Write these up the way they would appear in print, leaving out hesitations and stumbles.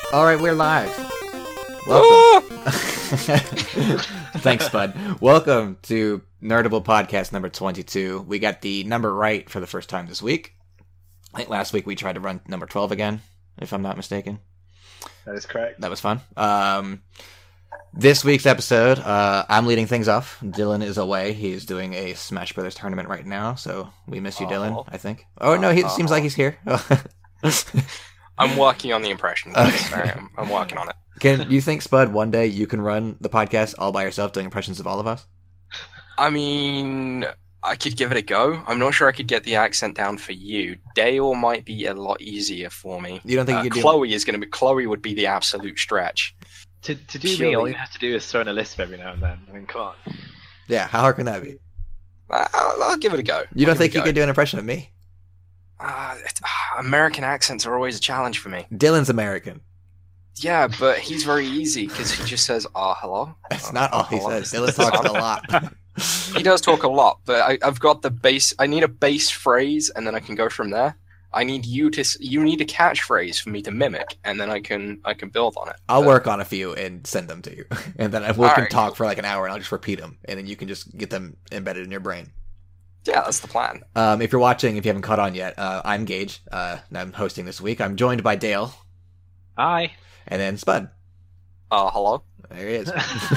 All right, we're live. Welcome. Thanks, bud. Welcome to Nerdable Podcast number 22. We got the number right for the first time this week. I think last week we tried to run number 12 again, if I'm not mistaken. That is correct. That was fun. This week's episode, I'm leading things off. Dylan is away. He's doing a Smash Brothers tournament right now, so we miss you, Dylan, I think. Oh, no, it seems like he's here. I'm working on the impression. Okay. Sorry, I'm working on it. Can you think, Spud, one day you can run the podcast all by yourself doing impressions of all of us? I mean, I could give it a go. I'm not sure I could get the accent down for you. Dale might be a lot easier for me. You don't think you could do... Chloe would be the absolute stretch. To do me, all you have to do is throw in a lisp every now and then. I mean, come on. Yeah, how hard can that be? I'll give it a go. You don't think you could do an impression of me? American accents are always a challenge for me. Dylan's American. Yeah, but he's very easy because he just says, hello. That's not all he says. Dylan talks a lot. He does talk a lot, but I've got the base. I need a base phrase, and then I can go from there. I need you need a catchphrase for me to mimic, and then I can build on it. I'll work on a few and send them to you, and then we can talk for like an hour, and I'll just repeat them, and then you can just get them embedded in your brain. Yeah, that's the plan. If you're watching, if you haven't caught on yet, I'm Gage, and I'm hosting this week. I'm joined by Dale. Hi. And then Spud. Hello. There he is.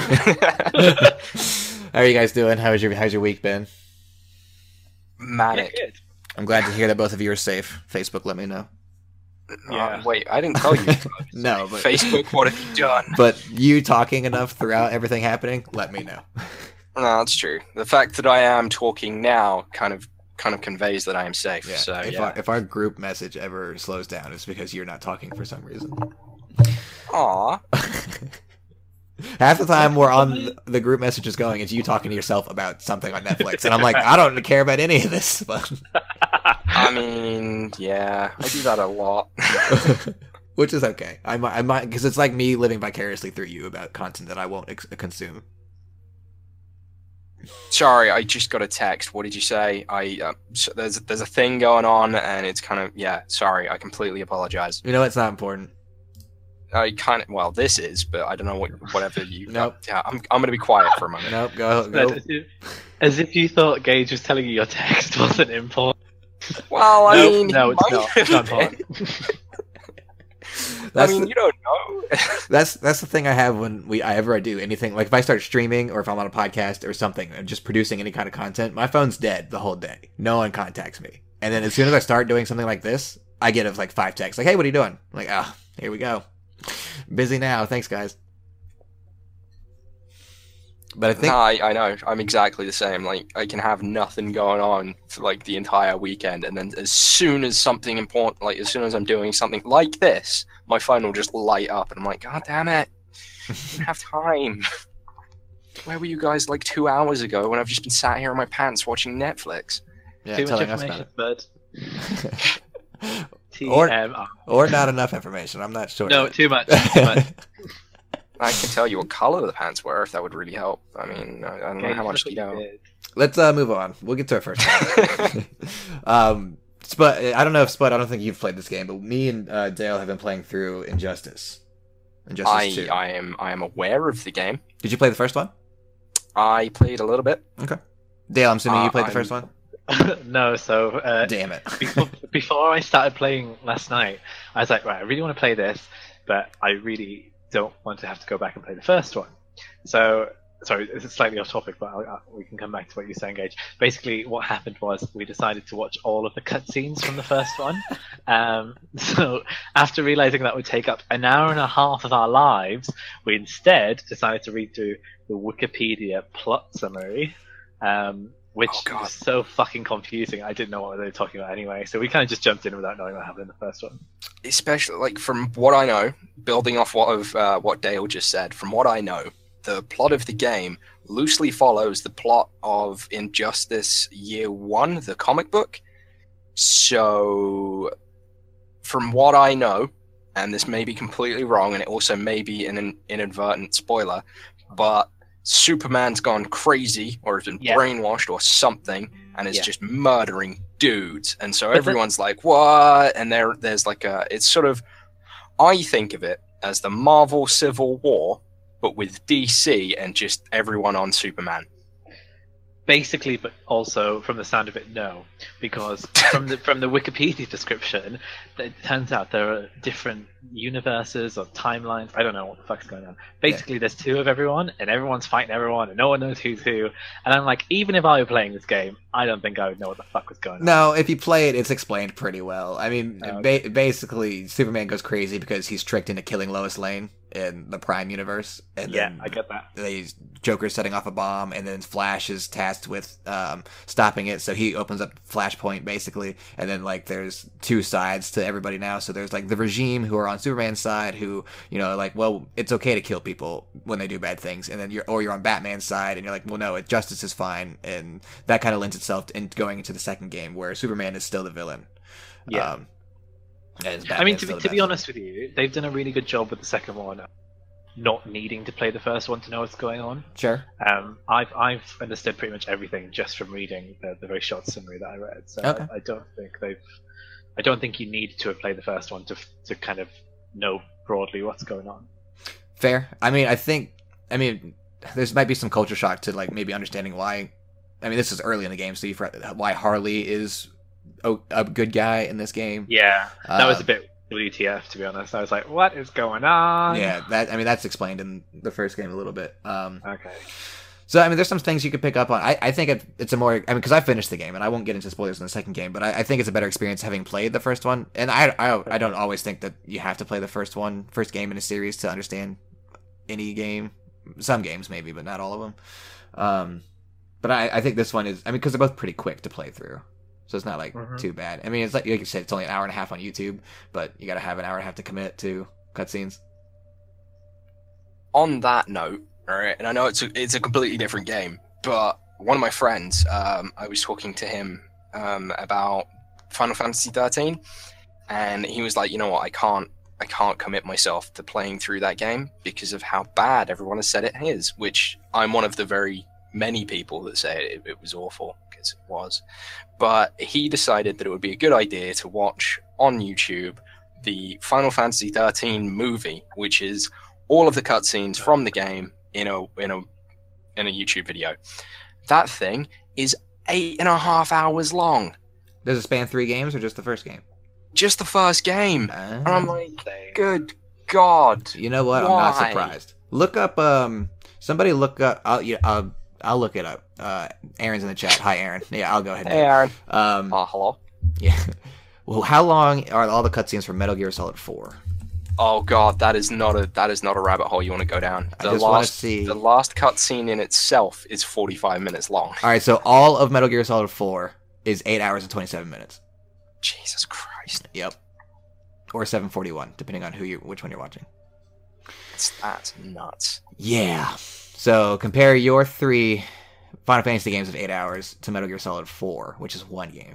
How are you guys doing? How's your week been? Manic. Yeah, good. I'm glad to hear that both of you are safe. Facebook, let me know. Yeah. Wait, I didn't tell you. No, but Facebook, what have you done? But you talking enough throughout everything happening, let me know. No, that's true. The fact that I am talking now kind of conveys that I am safe. Yeah. So If our group message ever slows down, it's because you're not talking for some reason. Aw. Half the time we're on the group messages going, it's you talking to yourself about something on Netflix, and I'm like, I don't care about any of this. But I mean, yeah, I do that a lot. Which is okay. I might because it's like me living vicariously through you about content that I won't consume. Sorry, I just got a text. What did you say? So there's a thing going on, and it's kind of Sorry, I completely apologize. You know, it's not important. This is, but I don't know whatever you. Nope. Yeah, I'm gonna be quiet for a moment. Nope. Go. As if you thought Gage was telling you your text wasn't important. Well, I mean, no, it's not. It's not important. You don't know. That's the thing I have when I do anything. Like if I start streaming or if I'm on a podcast or something, and just producing any kind of content, my phone's dead the whole day. No one contacts me. And then as soon as I start doing something like this, I get like 5 texts. Like, hey, what are you doing? I'm like, here we go. Busy now. Thanks, guys. But I think I know. I'm exactly the same. Like, I can have nothing going on for like the entire weekend, and then as soon as something important, like as soon as I'm doing something like this, my phone will just light up, and I'm like, God damn it! I don't have time. Where were you guys like 2 hours ago when I've just been sat here in my pants watching Netflix? Yeah, Too much telling us about information, it. TMR. Or not enough information. I'm not sure. No, too much. Too much. I can tell you what color the pants were if that would really help. I mean, I don't know how much you know. Let's move on. We'll get to our first one. Spud, I don't know if Spud, I don't think you've played this game, but me and Dale have been playing through Injustice. Injustice 2. I am aware of the game. Did you play the first one? I played a little bit. Okay. Dale, I'm assuming you played the first one? No, so damn it. before I started playing last night, I was like, right, I really want to play this, but I really don't want to have to go back and play the first one. So, sorry, this is slightly off topic, but we can come back to what you're saying, Gage. Basically, what happened was we decided to watch all of the cutscenes from the first one. So, after realizing that would take up an hour and a half of our lives, we instead decided to read through the Wikipedia plot summary, which was so fucking confusing. I didn't know what they were talking about anyway, so we kind of just jumped in without knowing what happened in the first one. Especially, like, from what I know, building off what Dale just said, from what I know, the plot of the game loosely follows the plot of Injustice Year One, the comic book. So, from what I know, and this may be completely wrong, and it also may be an inadvertent spoiler, but Superman's gone crazy or has been brainwashed or something and is just murdering dudes. And so everyone's like, what? And there's like it's sort of, I think of it as the Marvel Civil War, but with DC and just everyone on Superman. Basically, but also from the sound of it, no, because from the Wikipedia description, it turns out there are different universes or timelines. I don't know what the fuck's going on. Basically, there's two of everyone, and everyone's fighting everyone, and no one knows who's who. And I'm like, even if I were playing this game, I don't think I would know what the fuck was going on. No, if you play it, it's explained pretty well. I mean, Oh, basically, Superman goes crazy because he's tricked into killing Lois Lane in the Prime universe, and Yeah, then I get that. Joker's setting off a bomb, and then Flash is tasked with stopping it. So he opens up Flashpoint basically, and then like there's two sides to everybody now. So there's like the regime who are on Superman's side, who like, well, it's okay to kill people when they do bad things, and then you're on Batman's side, and you're like, well, no, justice is fine, and that kind of lends itself in going into the second game where Superman is still the villain. Yeah. I mean, to be honest with you, they've done a really good job with the second one, not needing to play the first one to know what's going on. Sure. I've understood pretty much everything just from reading the very short summary that I read. So Okay. I don't think you need to have played the first one to kind of know broadly what's going on. Fair. I mean, there might be some culture shock to like maybe understanding why. I mean, this is early in the game, so why Harley is a good guy in this game. Yeah, that was a bit WTF, to be honest. I was like, what is going on? Yeah, that's explained in the first game a little bit. Okay. So I mean, there's some things you could pick up on. I think it's a more. I mean, because I finished the game, and I won't get into spoilers in the second game, but I think it's a better experience having played the first one. And I don't always think that you have to play the first game in a series to understand any game. Some games maybe, but not all of them. But I think this one is. I mean, because they're both pretty quick to play through. So it's not like too bad. I mean, it's like you said, it's only an hour and a half on YouTube, but you got to have an hour and a half to commit to cutscenes. On that note, alright, and I know it's a completely different game, but one of my friends, I was talking to him about Final Fantasy 13, and he was like, you know what, I can't commit myself to playing through that game because of how bad everyone has said it is, which I'm one of the very many people that say it was awful, because it was. But he decided that it would be a good idea to watch on YouTube the Final Fantasy 13 movie, which is all of the cutscenes from the game in a YouTube video. That thing is 8.5 hours long. Does it span 3 games or just the first game? Just the first game. And I'm like, good God. You know what? Why? I'm not surprised. Look up. Somebody look up. I'll look it up. Aaron's in the chat. Hi, Aaron. Yeah, I'll go ahead. Hey, Aaron. Hello. Yeah. Well, how long are all the cutscenes from Metal Gear Solid 4? Oh God, that is not a rabbit hole you want to go down. I just want to see. The last cutscene in itself is 45 minutes long. All right, so all of Metal Gear Solid 4 is 8 hours and 27 minutes. Jesus Christ. Yep. Or 7:41, depending on which one you're watching. That's nuts. Yeah. So compare your 3 Final Fantasy games of 8 hours to Metal Gear Solid 4, which is 1 game.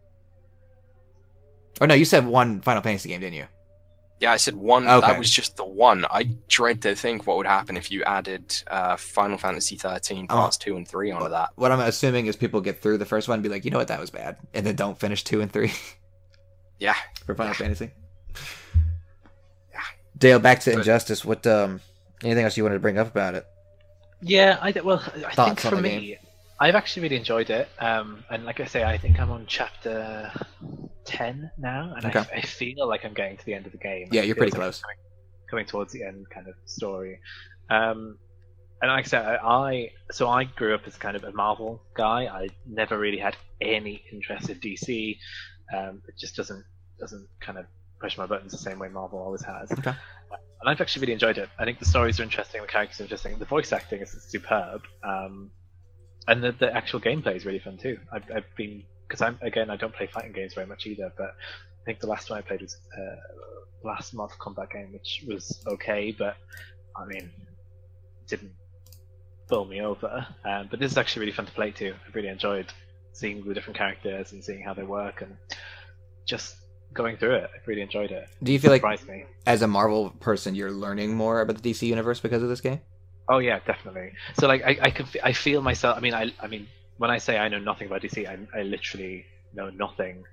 Or no, you said 1 Final Fantasy game, didn't you? Yeah, I said 1. Okay. That was just the 1. I dread to think what would happen if you added Final Fantasy 13 parts 2 and 3 onto that. What I'm assuming is people get through the first one and be like, you know what, that was bad, and then don't finish 2 and 3. Yeah. For Final Fantasy. Yeah. Dale, back to Injustice. What? Anything else you wanted to bring up about it? Yeah, I think for on the me, game? I've actually really enjoyed it. And like I say, I think I'm on chapter 10 now, and Okay. I feel like I'm getting to the end of the game. Yeah, It you're feels pretty like close. I'm coming towards the end kind of story. And like I said, I grew up as kind of a Marvel guy. I never really had any interest in DC. It just doesn't kind of push my buttons the same way Marvel always has. Okay. And I've actually really enjoyed it. I think the stories are interesting, the characters are interesting, the voice acting is superb, and the actual gameplay is really fun too. I've been, because I don't play fighting games very much either, but I think the last one I played was last Mortal Kombat game, which was okay, but I mean, didn't bowl me over. But this is actually really fun to play too. I've really enjoyed seeing the different characters and seeing how they work and just going through it. I've really enjoyed it. Do you feel like, Surprised me. as a Marvel person, you're learning more about the DC universe because of this game? Oh yeah, definitely. So like I feel myself. I mean when I say I know nothing about DC, I literally know nothing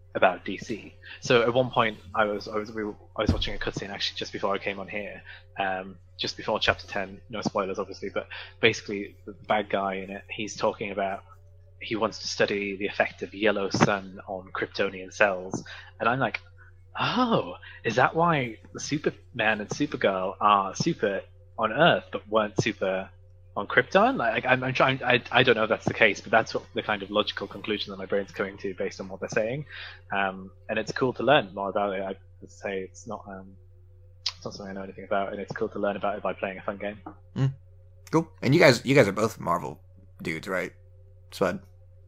about DC. So at one point, I was watching a cutscene actually just before I came on here, just before chapter 10. No spoilers, obviously, but basically the bad guy in it, he's talking about he wants to study the effect of yellow sun on Kryptonian cells, and I'm like, oh, is that why the Superman and Supergirl are super on Earth but weren't super on Krypton? Like, I'm trying. I don't know if that's the case, but that's what the kind of logical conclusion that my brain's coming to based on what they're saying. And it's cool to learn more about it. I would say it's not something I know anything about, and it's cool to learn about it by playing a fun game. Cool. And you guys are both Marvel dudes, right? Spud.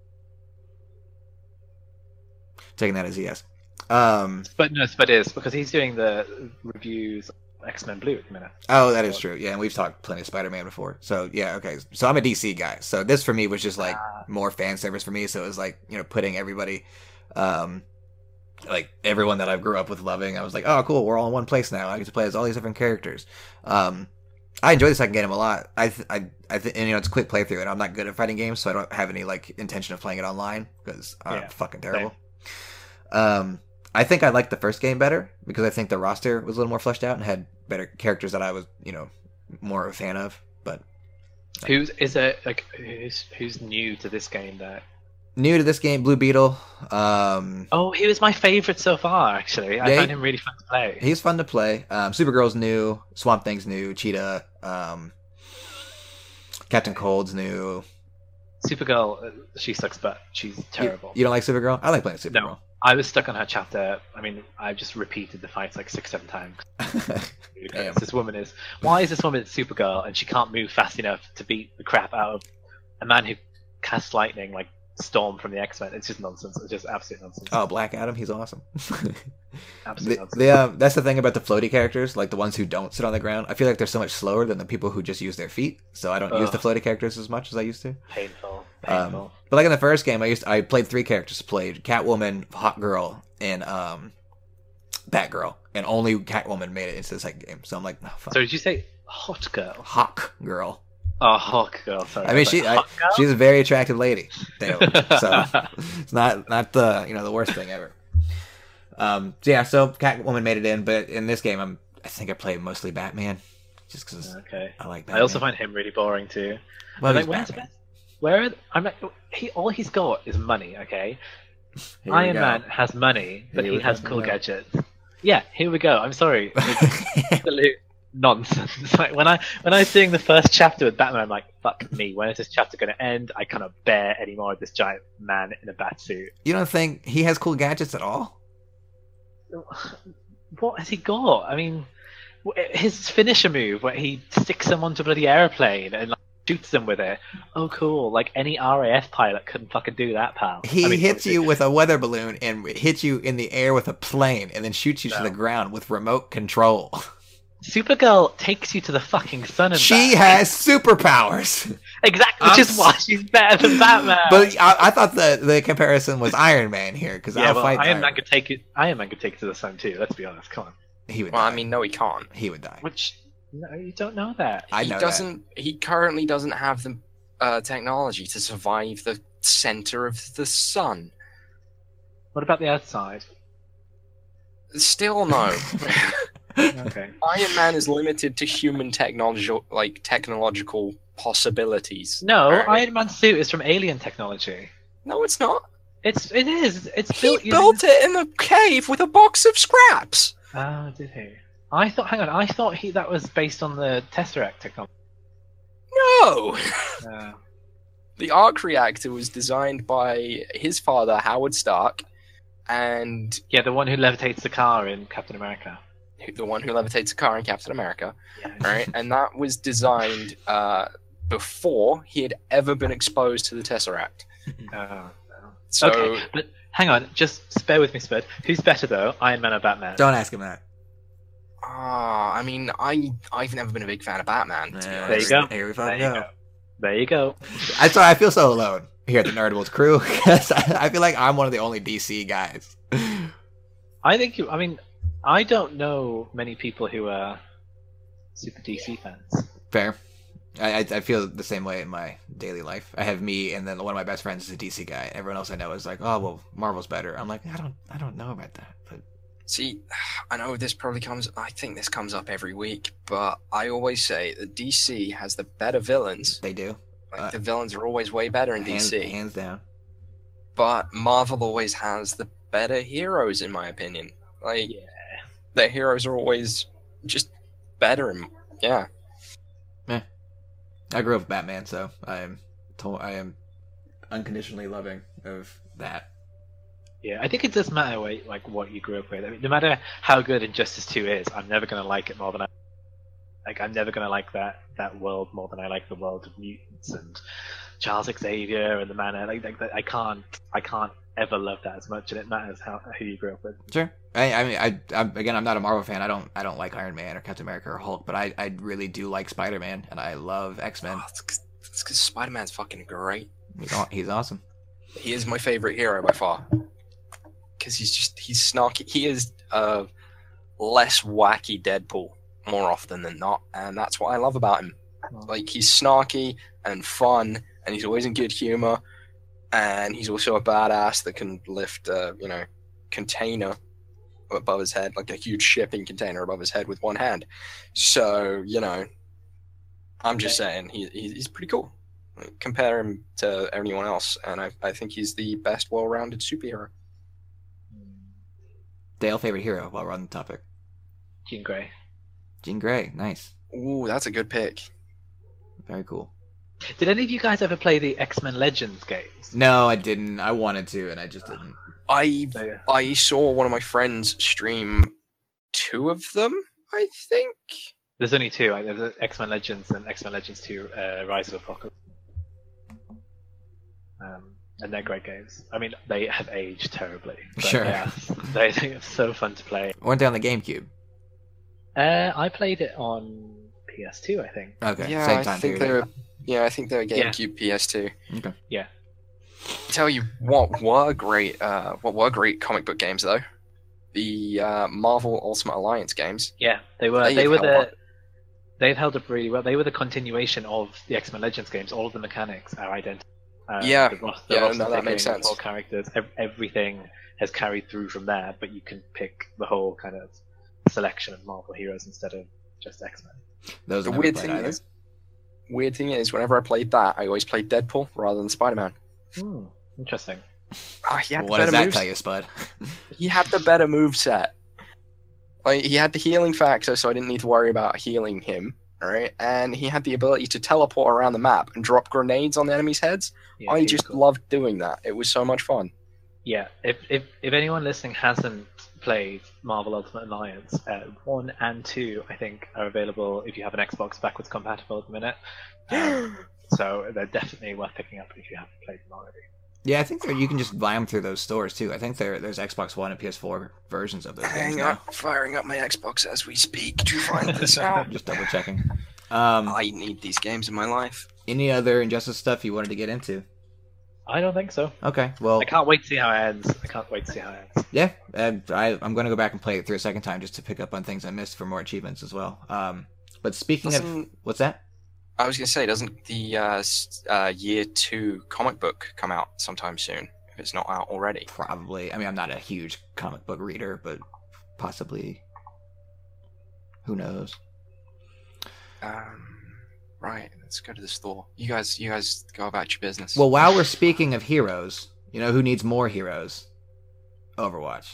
Taking that as a yes. But no, Spud is, because he's doing the reviews of X-Men Blue at the minute. Oh, that is true. Yeah, and we've talked plenty of Spider-Man before. So yeah, okay. So I'm a DC guy. So this for me was just like more fan service for me. So it was like, putting everybody, like everyone that I grew up with loving. I was like, oh, cool, we're all in one place now. I get to play as all these different characters. I enjoy the second game a lot. And it's a quick playthrough, and I'm not good at fighting games, so I don't have any like intention of playing it online because I'm fucking terrible. I think I liked the first game better because I think the roster was a little more fleshed out and had better characters that I was, more a fan of. But who's new to this game that? New to this game, Blue Beetle. He was my favorite so far. Actually, I found him really fun to play. He's fun to play. Supergirl's new. Swamp Thing's new. Cheetah. Captain Cold's new. Supergirl, she sucks, but she's terrible. You don't like Supergirl? I like playing Supergirl. No, I was stuck on her chapter. I mean, I've just repeated the fights like 6-7 times. This woman is. Why is this woman Supergirl and she can't move fast enough to beat the crap out of a man who casts lightning like Storm from the X-Men? It's just nonsense. It's just absolute nonsense. Oh, Black Adam, he's awesome. Absolute nonsense. That's the thing about the floaty characters, like the ones who don't sit on the ground. I feel like they're so much slower than the people who just use their feet. So I don't use the floaty characters as much as I used to. Painful. But like in the first game, I played 3 characters. I played Catwoman, Hawkgirl, and Batgirl, and only Catwoman made it into the second game. So I'm like, no, fuck. So did you say Hot Girl? Hawkgirl. Oh, Hawk Girl. Sorry. I mean, she's a very attractive lady. So it's not the worst thing ever. So Catwoman made it in, but in this game, I think I play mostly Batman, just because I like Batman. I also find him really boring too. Well, like, all he's got is money. Okay, Iron Man has money, but he has cool gadgets. Yeah, here we go. I'm sorry. Absolute nonsense. Like when I was seeing the first chapter with Batman, I'm like, fuck me, when is this chapter going to end? I cannot bear any more of this giant man in a bat suit. You don't think he has cool gadgets at all? What has he got? I mean, his finisher move where he sticks them onto a bloody airplane and like, shoots them with it. Oh, cool. Like any RAF pilot couldn't fucking do that, pal. He hits you with a weather balloon and hits you in the air with a plane and then shoots you to the ground with remote control. Supergirl takes you to the fucking sun and she has superpowers. Exactly, which is why she's better than Batman. But I thought the comparison was Iron Man here because Iron Man could take it. Iron Man could take it to the sun too. Let's be honest. Come on. He would. Well, die. I mean, no, he can't. He would die. No, you don't know that. I know that. He currently doesn't have the technology to survive the center of the sun. What about the outside? Still no. Okay. Iron Man is limited to human technological possibilities. No, right? Iron Man's suit is from alien technology. No, it's not. It is. It's He built it in a cave with a box of scraps. Oh, did he? I thought that was based on the Tesseract technology. No. The arc reactor was designed by his father, Howard Stark, and the one who levitates the car in Captain America. The one who levitates a car in Captain America, Yeah. right? And that was designed before he had ever been exposed to the Tesseract. So, okay, but hang on, just bear with me, Spud. Who's better though, Iron Man or Batman? Don't ask him that. I mean, I've never been a big fan of Batman. To be There honest. you go. Here we There fucking you go. go. There you go. That's why I feel so alone here at the Nerdables crew because I feel like I'm one of the only DC guys. I don't know many people who are super DC fans. Fair. I feel the same way in my daily life. I have me, and then one of my best friends is a DC guy. Everyone else I know is like, oh well, Marvel's better. I'm like, I don't know about that. But See, I know this probably comes. I think this comes up every week, but I always say that DC has the better villains. they do. Like the villains are always way better in DC. Hands down. But Marvel always has the better heroes, in my opinion. Like, Yeah. their heroes are always just better. And yeah, I grew up with Batman, so I am unconditionally loving of that. Yeah, I think it does matter what you grew up with. I mean, no matter how good Injustice 2 is, I'm never gonna like it more than I'm never gonna like that world more than I like the world of mutants and Charles Xavier and the Manor. I can't ever love that as much, and it matters who you grew up with. Sure. I mean, I'm not a Marvel fan. I don't like Iron Man or Captain America or Hulk, but I really do like Spider-Man, and I love X-Men. oh, it's because Spider-Man's fucking great. He's awesome. He is my favorite hero by far. Because he's snarky. He is less wacky Deadpool more often than not, and that's what I love about him. Like, he's snarky and fun, and he's always in good humor, and he's also a badass that can lift container above his head, like a huge shipping container above his head with one hand. So, I'm just saying he's pretty cool. Like, compare him to anyone else, and I think he's the best well-rounded superhero. Dale, favorite hero while we're on the topic. Jean Grey. Jean Grey, nice. Ooh, that's a good pick. Very cool. Did any of you guys ever play the X-Men Legends games? No, I didn't. I wanted to, and I just didn't. I saw one of my friends stream 2 of them, I think. There's only 2. There's X-Men Legends and X-Men Legends 2 Rise of Apocalypse. And they're great games. I mean, they have aged terribly. But Sure. Yeah, they're so fun to play. Weren't they on the GameCube? I played it on PS2, I think. Okay, Yeah, same time I think period. I think they're GameCube, PS2. Okay. Yeah. Tell you what were great comic book games though, the Marvel Ultimate Alliance games. Yeah, they've held up really well. They were the continuation of the X-Men Legends games. All of the mechanics are identical. Yeah, the yeah, roster no, that picking, makes sense. All characters, everything has carried through from there. But you can pick the whole kind of selection of Marvel heroes instead of just X-Men. Those The I never weird played thing either. is, whenever I played that, I always played Deadpool rather than Spider-Man. Interesting. He had What the does better that moves. tell you, Spud? He had the better move set. Like, he had the healing factor, so I didn't need to worry about healing him. Alright, and he had the ability to teleport around the map and drop grenades on the enemies' heads. Yeah, I he's just cool. loved doing that. It was so much fun. Yeah, if anyone listening hasn't played Marvel Ultimate Alliance, 1 and 2, I think, are available if you have an Xbox backwards compatible at the minute. So they're definitely worth picking up if you haven't played them already. Yeah, I think you can just buy them through those stores too. I think there's Xbox One and PS4 versions of those games Hang now. up, firing up my Xbox as we speak to find this out. Just double checking. I need these games in my life. Any other Injustice stuff you wanted to get into? I don't think so. Okay, well, I can't wait to see how it ends. yeah, I'm going to go back and play it through a second time just to pick up on things I missed for more achievements as well. But speaking of, what's that? I was going to say, doesn't the Year 2 comic book come out sometime soon, if it's not out already? Probably. I mean, I'm not a huge comic book reader, but possibly. Who knows? Right, let's go to the store. You guys go about your business. Well, while we're speaking of heroes, you know who needs more heroes? Overwatch.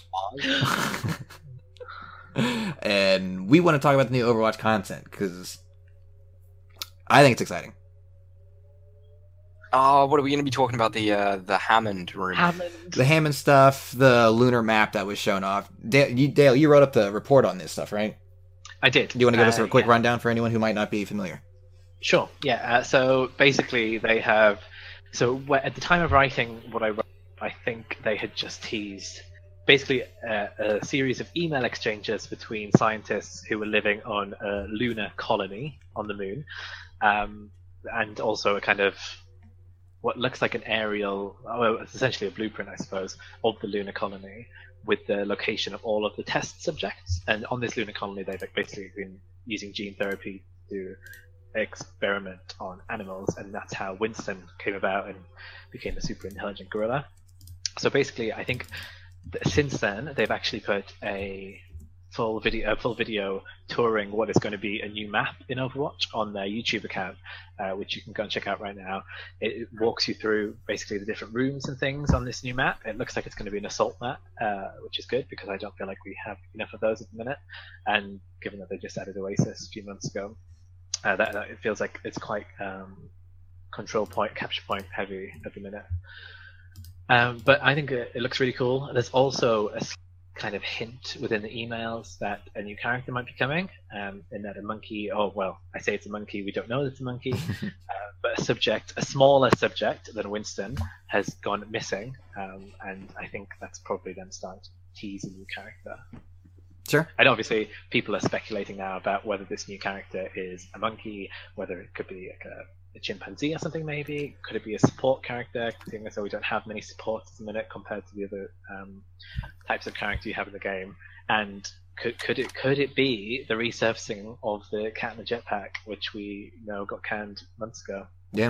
And we want to talk about the new Overwatch content because I think it's exciting. What are we going to be talking about? The Hammond room. The Hammond stuff, the lunar map that was shown off. Dale, you wrote up the report on this stuff, right? I did. Do you want to give us a quick yeah. rundown for anyone who might not be familiar? Sure. Yeah. So basically, they have. So at the time of writing what I wrote, I think they had just teased basically a series of email exchanges between scientists who were living on a lunar colony on the moon, and also a kind of what looks like an aerial, well, it's essentially a blueprint, I suppose, of the lunar colony with the location of all of the test subjects. And on this lunar colony, they've basically been using gene therapy to experiment on animals, and that's how Winston came about and became a super intelligent gorilla. So basically, I think since then they've actually put a full video touring what is going to be a new map in Overwatch on their YouTube account, which you can go and check out right now. It walks you through basically the different rooms and things on this new map. It looks like it's going to be an assault map, which is good because I don't feel like we have enough of those at the minute. And given that they just added Oasis a few months ago, that it feels like it's quite control point, capture point heavy at the minute. But I think it looks really cool. There's also a kind of hint within the emails that a new character might be coming, in that a monkey, I say it's a monkey, we don't know that it's a monkey, but a smaller subject than Winston has gone missing, and I think that's probably then starting to tease a new character. Sure. And obviously people are speculating now about whether this new character is a monkey, whether it could be like a chimpanzee or something maybe. Could it be a support character, seeing as though we don't have many supports at the minute compared to the other types of character you have in the game? And could it be the resurfacing of the cat in the jetpack, which we know got canned months ago? Yeah.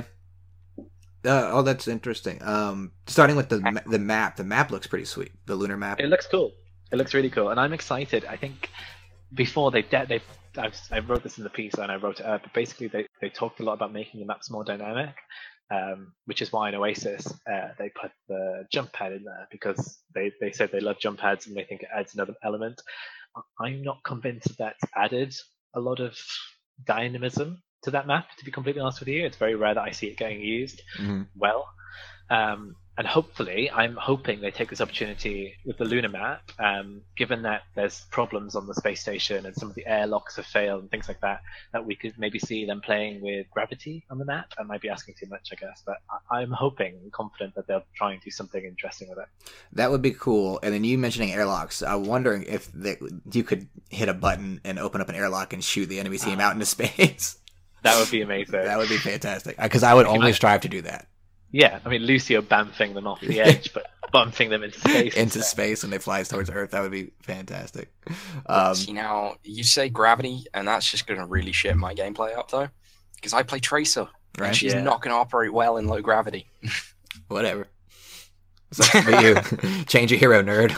That's interesting. Starting with the map. The map looks pretty sweet. The lunar map. It looks cool. It looks really cool, and I'm excited. I think before I wrote this in the piece and I wrote it up, but basically they talked a lot about making the maps more dynamic, which is why in Oasis they put the jump pad in there, because they said they love jump pads and they think it adds another element. I'm not convinced that's added a lot of dynamism to that map, to be completely honest with you. It's very rare that I see it getting used well. And hopefully, I'm hoping they take this opportunity with the lunar map, given that there's problems on the space station and some of the airlocks have failed and things like that, that we could maybe see them playing with gravity on the map. I might be asking too much, I guess, but I'm hoping and confident that they'll try and do something interesting with it. That would be cool. And then you mentioning airlocks, I'm wondering if you could hit a button and open up an airlock and shoot the enemy team out into space. That would be amazing. That would be fantastic, because I would only strive to do that. Yeah, I mean, Lucio bamfing them off the edge, but bumping them into space. Into space when they fly towards Earth. That would be fantastic. See, now, you say gravity, and that's just going to really shit my gameplay up, though. Because I play Tracer, and she's not going to operate well in low gravity. Whatever. It's like for you. Change your hero, nerd.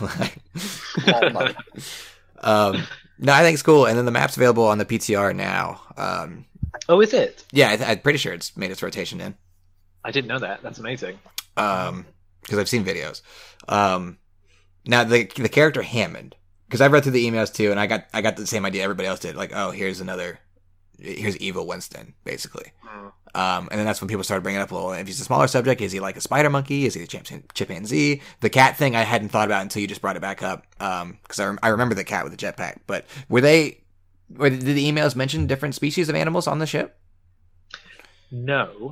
No, I think it's cool. And then the map's available on the PTR now. Oh, is it? Yeah, I'm pretty sure it's made its rotation in. I didn't know that. That's amazing. Because I've seen videos. Now the character Hammond, because I've read through the emails too, and I got the same idea everybody else did. Like, oh, here's evil Winston, basically. And then that's when people started bringing up, well, if he's a smaller subject, is he like a spider monkey? Is he a chimpanzee? The cat thing I hadn't thought about until you just brought it back up. Because I remember the cat with the jetpack. But did the emails mention different species of animals on the ship? No.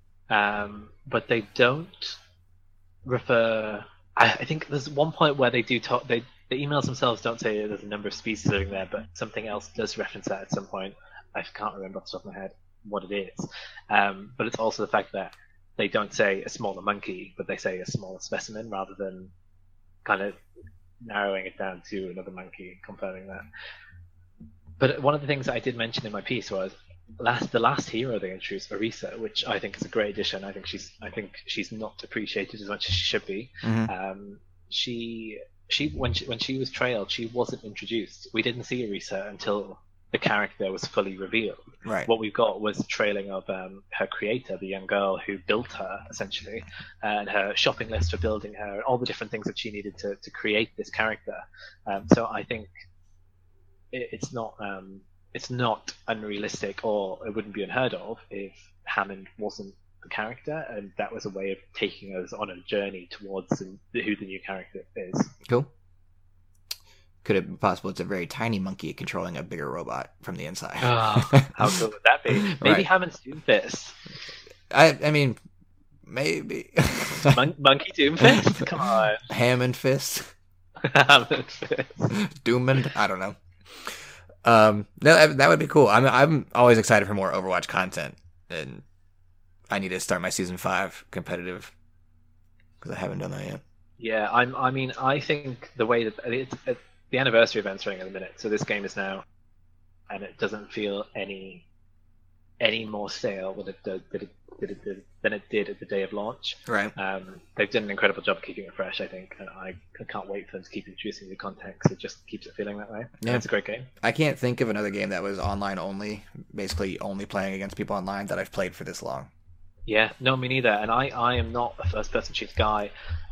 But they don't refer. I think there's one point where they do talk. The emails themselves don't say there's a number of species living there, but something else does reference that at some point. I can't remember off the top of my head what it is. But it's also the fact that they don't say a smaller monkey, but they say a smaller specimen rather than kind of narrowing it down to another monkey, confirming that. But one of the things that I did mention in my piece was the last hero they introduced, Orisa, which I think is a great addition. I think she's not appreciated as much as she should be. She when she was trailed, she wasn't introduced. We didn't see Orisa until the character was fully revealed. Right. What we got was the trailing of her creator, the young girl who built her, essentially, and her shopping list for building her, and all the different things that she needed to create this character. So I think it's not unrealistic, or it wouldn't be unheard of if Hammond wasn't the character, and that was a way of taking us on a journey towards who the new character is. Cool. Could it be possible it's a very tiny monkey controlling a bigger robot from the inside? Oh, how cool would that be? Maybe Right. Hammond's Doomfist. I mean, maybe. Monkey Doomfist? Come on. Hammond Fist? Hammond Fist. Doomond? I don't know. No, that would be cool. I'm always excited for more Overwatch content, and I need to start my season 5 competitive because I haven't done that yet. Yeah, I think the way that the anniversary event's running at the minute, so this game is now, and it doesn't feel any any more stale than it did at the day of launch. Right. They've done an incredible job keeping it fresh, I think, and I can't wait for them to keep introducing new content because it just keeps it feeling that way. Yeah. And it's a great game. I can't think of another game that was online only, basically only playing against people online that I've played for this long. Yeah, no, me neither. And I am not a first-person shooter guy.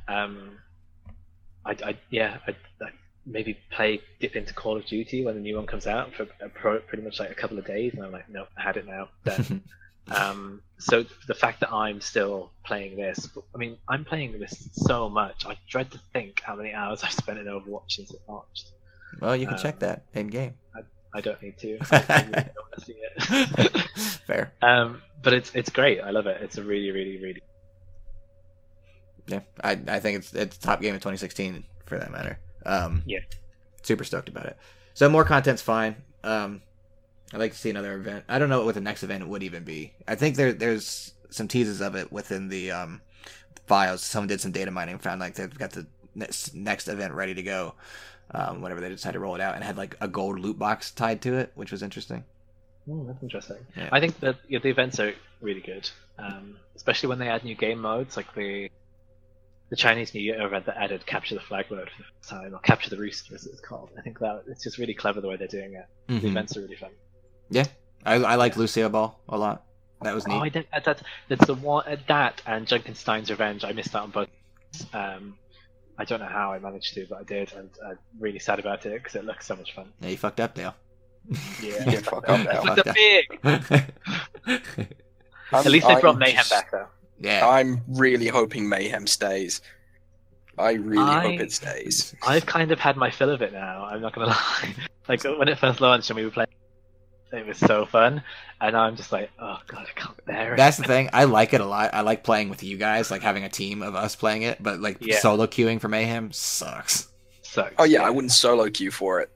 I maybe dip into Call of Duty when the new one comes out for pretty much like a couple of days, and I'm like, nope, I had it now. Then. So the fact that I'm still playing this, I mean, I'm playing this so much. I dread to think how many hours I've spent in Overwatch since it launched. Well, you can check that in game. I don't need to. I really don't want to see it. Fair. But it's great. I love it. It's a really, really, really. Yeah, I think it's top game of 2016 for that matter. Yeah. Super stoked about it. So more content's fine. I'd like to see another event. I don't know what the next event would even be. I think there's some teases of it within the files. Someone did some data mining, found like they've got the next event ready to go whenever they decide to roll it out, and had like a gold loot box tied to it, which was interesting. That's interesting. Yeah. I think that the events are really good, especially when they add new game modes, like the Chinese New Year event that added capture the flag mode for the first time, or capture the rooster as it's called. I think that it's just really clever the way they're doing it. Mm-hmm. The events are really fun. Yeah, I like Lucio Ball a lot. That was neat. Oh, that's the one that and Junkenstein's Revenge. I missed out on both. I don't know how I managed to, but I did, and I'm really sad about it because it looks so much fun. Yeah, you fucked up, Dale. Yeah, You fuck up now. Fucked up big. At least they brought Mayhem back though. Yeah, I'm really hoping Mayhem stays. I really hope it stays. I've kind of had my fill of it now. I'm not gonna lie. Like when it first launched and we were playing, it was so fun, and I'm just like, oh god, I can't bear it. that's the thing. I like it a lot. I like playing with you guys, like having a team of us playing it. But like solo queuing for Mayhem sucks. Sucks. Oh yeah, I wouldn't solo queue for it.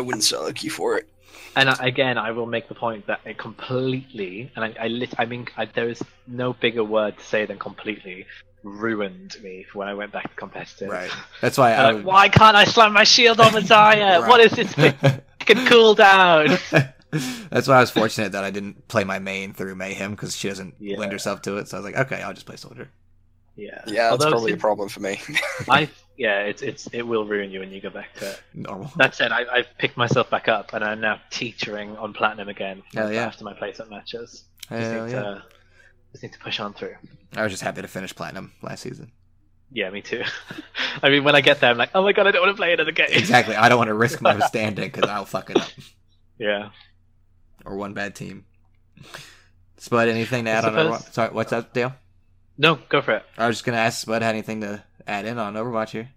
And again, I will make the point that it completely, and I mean, there is no bigger word to say than completely, ruined me for when I went back to competitive. Right. That's why why can't I slam my shield on Messiah? Right. What is this fucking cooldown? That's why I was fortunate that I didn't play my main through Mayhem because she doesn't lend herself to it. So I was like, okay, I'll just play soldier. Yeah. Yeah, that's probably a problem for me. It will ruin you when you go back to normal. That said, I've picked myself back up and I'm now teetering on platinum again after my placement matches. Just need to push on through. I was just happy to finish platinum last season. Yeah, me too. I mean, when I get there, I'm like, oh my god, I don't want to play another game. Exactly. I don't want to risk my standing because I'll fuck it up. Yeah. Or one bad team. Spud, anything to add on Overwatch? Sorry, what's that, Dale? No, go for it. I was just going to ask Spud, had anything to add in on Overwatch here?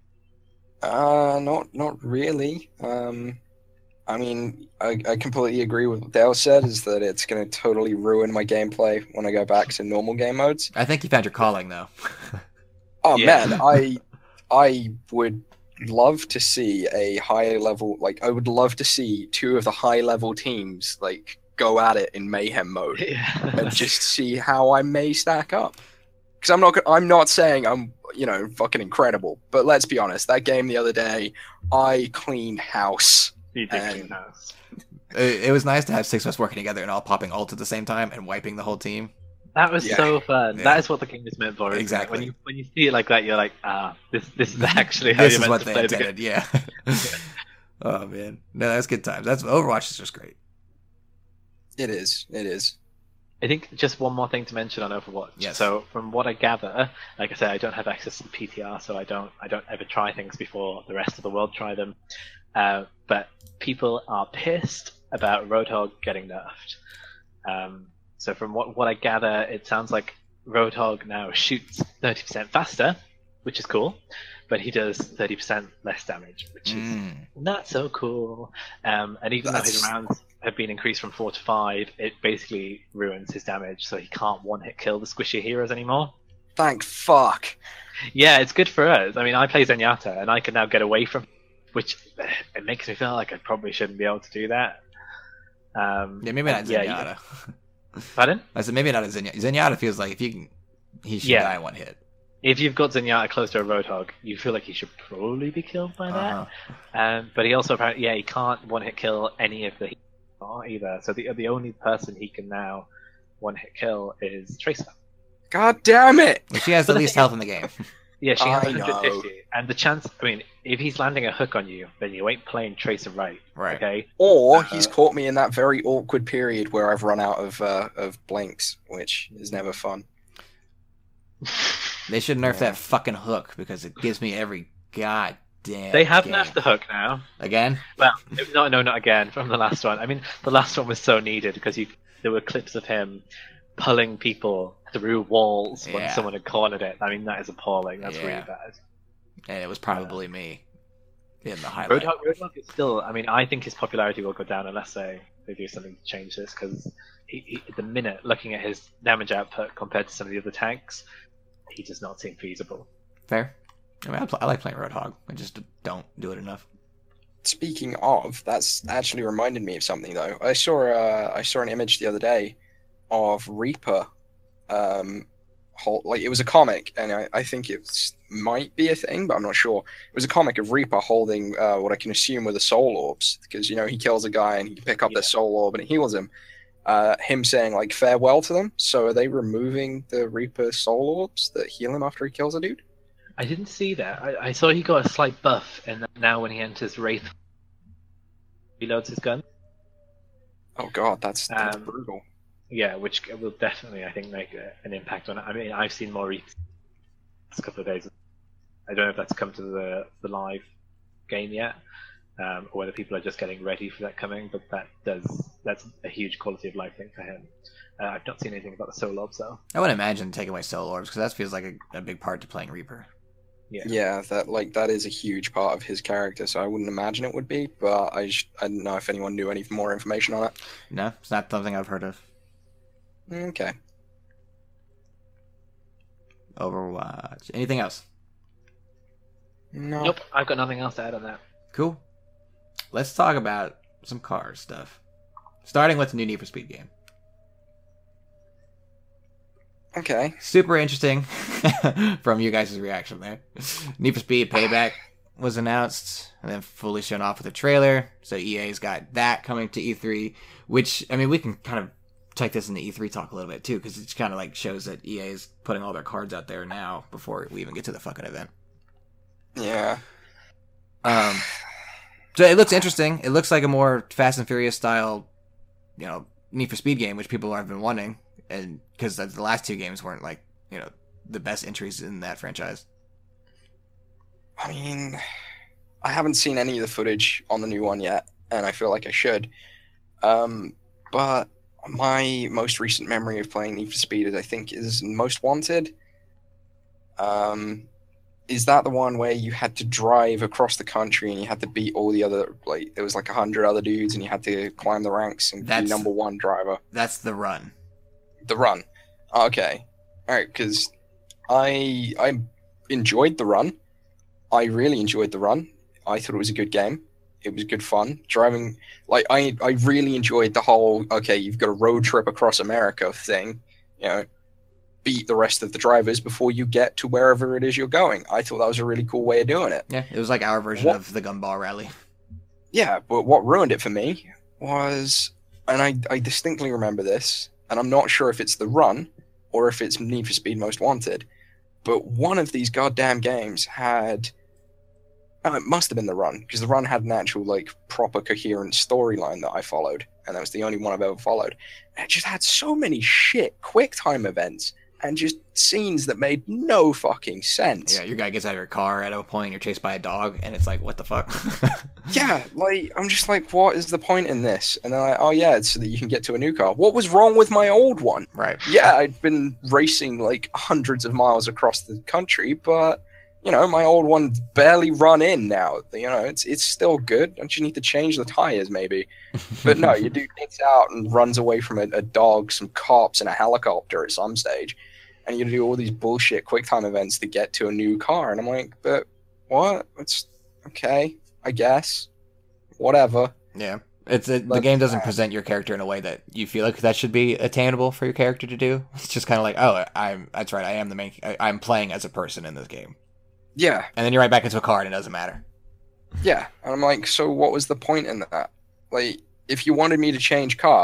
Not really. I mean, I completely agree with what Dale said, is that it's going to totally ruin my gameplay when I go back to normal game modes. I think you found your calling, though. Oh, yeah. Man, I would love to see a higher level, like, I would love to see two of the high-level teams, like, go at it in Mayhem mode and just see how I may stack up. Because I'm not saying I'm, fucking incredible, but let's be honest, that game the other day, I cleaned house. You did clean house. It was nice to have 6 of us working together and all popping ult at the same time and wiping the whole team. That was so fun. Yeah. That is what the game is meant for. Exactly. When you see it like that, you're like, this is actually how this you're is meant what to they play the intended. game. Yeah. Oh man, no, that's good times. Overwatch is just great. It is. I think just one more thing to mention on Overwatch. Yes. So from what I gather, like I said, I don't have access to the PTR, so I don't ever try things before the rest of the world try them. But people are pissed about Roadhog getting nerfed. So from what I gather, it sounds like Roadhog now shoots 30% faster, which is cool, but he does 30% less damage, which is not so cool. And even though his rounds have been increased from 4 to 5, it basically ruins his damage, so he can't one-hit kill the squishy heroes anymore. Thank fuck. Yeah, it's good for us. I mean, I play Zenyatta, and I can now get away from, which it makes me feel like I probably shouldn't be able to do that. Yeah, maybe not Zenyatta. Pardon? I said maybe not a Zenyatta. Zenyatta feels like he should die one hit. If you've got Zenyatta close to a Roadhog, you feel like he should probably be killed by that. But he also apparently, he can't one-hit kill any of the heroes either. So the only person he can now one-hit kill is Tracer. God damn it! But she has the least health in the game. Yeah, she has I know. 150, and the chance. I mean, if he's landing a hook on you, then you ain't playing Tracer right. Right. Okay. Or he's caught me in that very awkward period where I've run out of blinks, which is never fun. They should nerf that fucking hook because it gives me every goddamn. They have game. nerfed the hook now. Again? Well, no, not again. From the last one. I mean, the last one was so needed because there were clips of him pulling people through walls when Yeah. someone had cornered it. I mean, that is appalling. That's Yeah. really bad. And it was probably me in the highlight. Roadhog is still. I mean, I think his popularity will go down unless they do something to change this. Because at the minute, looking at his damage output compared to some of the other tanks, he does not seem feasible. Fair. I mean, I like playing Roadhog. I just don't do it enough. Speaking of, that's actually reminded me of something though. I saw an image the other day of Reaper. Like it was a comic, and I think it might be a thing, but I'm not sure. It was a comic of Reaper holding what I can assume were the soul orbs, because he kills a guy and he can pick up their soul orb and it heals him. Him saying like farewell to them. So are they removing the Reaper soul orbs that heal him after he kills a dude? I didn't see that. I saw he got a slight buff, and now when he enters Wraith, reloads his gun. Oh god, that's brutal. Yeah, which will definitely, I think, make an impact on it. I mean, I've seen more Wraiths last couple of days. I don't know if that's come to the live game yet, or whether people are just getting ready for that coming. But that's a huge quality of life thing for him. I've not seen anything about the soul orbs though. I would imagine taking away soul orbs because that feels like a big part to playing Reaper. Yeah, that is a huge part of his character, so I wouldn't imagine it would be, but I don't know if anyone knew any more information on it. No, it's not something I've heard of. Okay. Overwatch. Anything else? No. Nope, I've got nothing else to add on that. Cool. Let's talk about some car stuff. Starting with the new Need for Speed game. Okay. Super interesting from you guys' reaction there. Need for Speed Payback was announced and then fully shown off with a trailer. So EA's got that coming to E3, which, I mean, we can kind of take this into E3 talk a little bit too, because it kind of like shows that EA is putting all their cards out there now before we even get to the fucking event. Yeah. So it looks interesting. It looks like a more Fast and Furious style, Need for Speed game, which people have been wanting, and because the last two games weren't like, the best entries in that franchise. I mean, I haven't seen any of the footage on the new one yet, and I feel like I should. But my most recent memory of playing Need for Speed is Most Wanted. Is that the one where you had to drive across the country and you had to beat all the other, like, there was like 100 other dudes and you had to climb the ranks and be number one driver? That's The Run. The Run. Okay. Alright, because I enjoyed The Run. I really enjoyed The Run. I thought it was a good game. It was good fun. Driving, like, I really enjoyed the whole, okay, you've got a road trip across America thing, beat the rest of the drivers before you get to wherever it is you're going. I thought that was a really cool way of doing it. Yeah, it was like our version of the Gumball Rally. Yeah, but what ruined it for me was, and I distinctly remember this, and I'm not sure if it's The Run or if it's Need for Speed Most Wanted, but one of these goddamn games had, it must have been The Run, because The Run had an actual, like, proper coherent storyline that I followed, and that was the only one I've ever followed. And it just had so many shit QuickTime events and just scenes that made no fucking sense. Yeah, your guy gets out of your car at a point, you're chased by a dog, and it's like, what the fuck? Yeah, like, I'm just like, what is the point in this? And they're like, oh yeah, it's so that you can get to a new car. What was wrong with my old one? Right. Yeah, I'd been racing like hundreds of miles across the country, but, my old one barely run in now. It's still good. Don't you need to change the tires maybe? But no, your dude gets out and runs away from a dog, some cops, and a helicopter at some stage. And you do all these bullshit QuickTime events to get to a new car. And I'm like, but what? It's okay, I guess. Whatever. Yeah. The game doesn't present your character in a way that you feel like that should be attainable for your character to do. It's just kind of like, oh, that's right, I am I'm playing as a person in this game. Yeah. And then you're right back into a car and it doesn't matter. Yeah. And I'm like, so what was the point in that? Like, if you wanted me to change cars,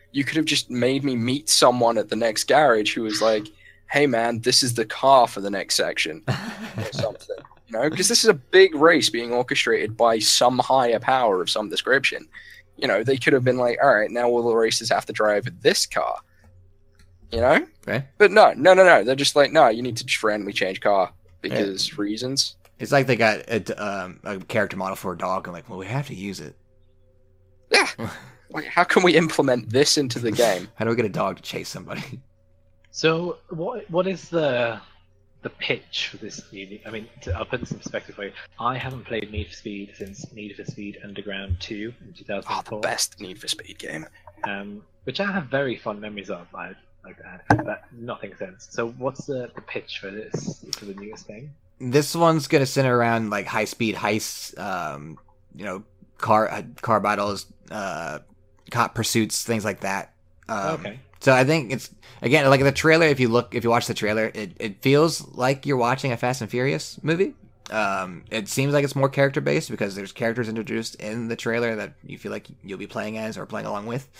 You could have just made me meet someone at the next garage who was like, hey man, this is the car for the next section or something. You know, because this is a big race being orchestrated by some higher power of some description. You know, they could have been like, all right, now all the racers have to drive this car. You know? Right. But no. They're just like, no, you need to just randomly change car because reasons. It's like they got a character model for a dog and like, well, we have to use it. Yeah. Like, how can we implement this into the game? How do we get a dog to chase somebody? So what is the pitch for this new? I mean, I'll put this in perspective for you. I haven't played Need for Speed since Need for Speed Underground 2 in 2004. Oh, the best Need for Speed game. Which I have very fond memories of. That nothing since. So what's the pitch for this, for the newest thing? This one's gonna center around like high speed heists, car battles, cop pursuits, things like that. Okay. So I think it's, again, like the trailer, if you watch the trailer, it feels like you're watching a Fast and Furious movie. It seems like it's more character based because there's characters introduced in the trailer that you feel like you'll be playing as or playing along with.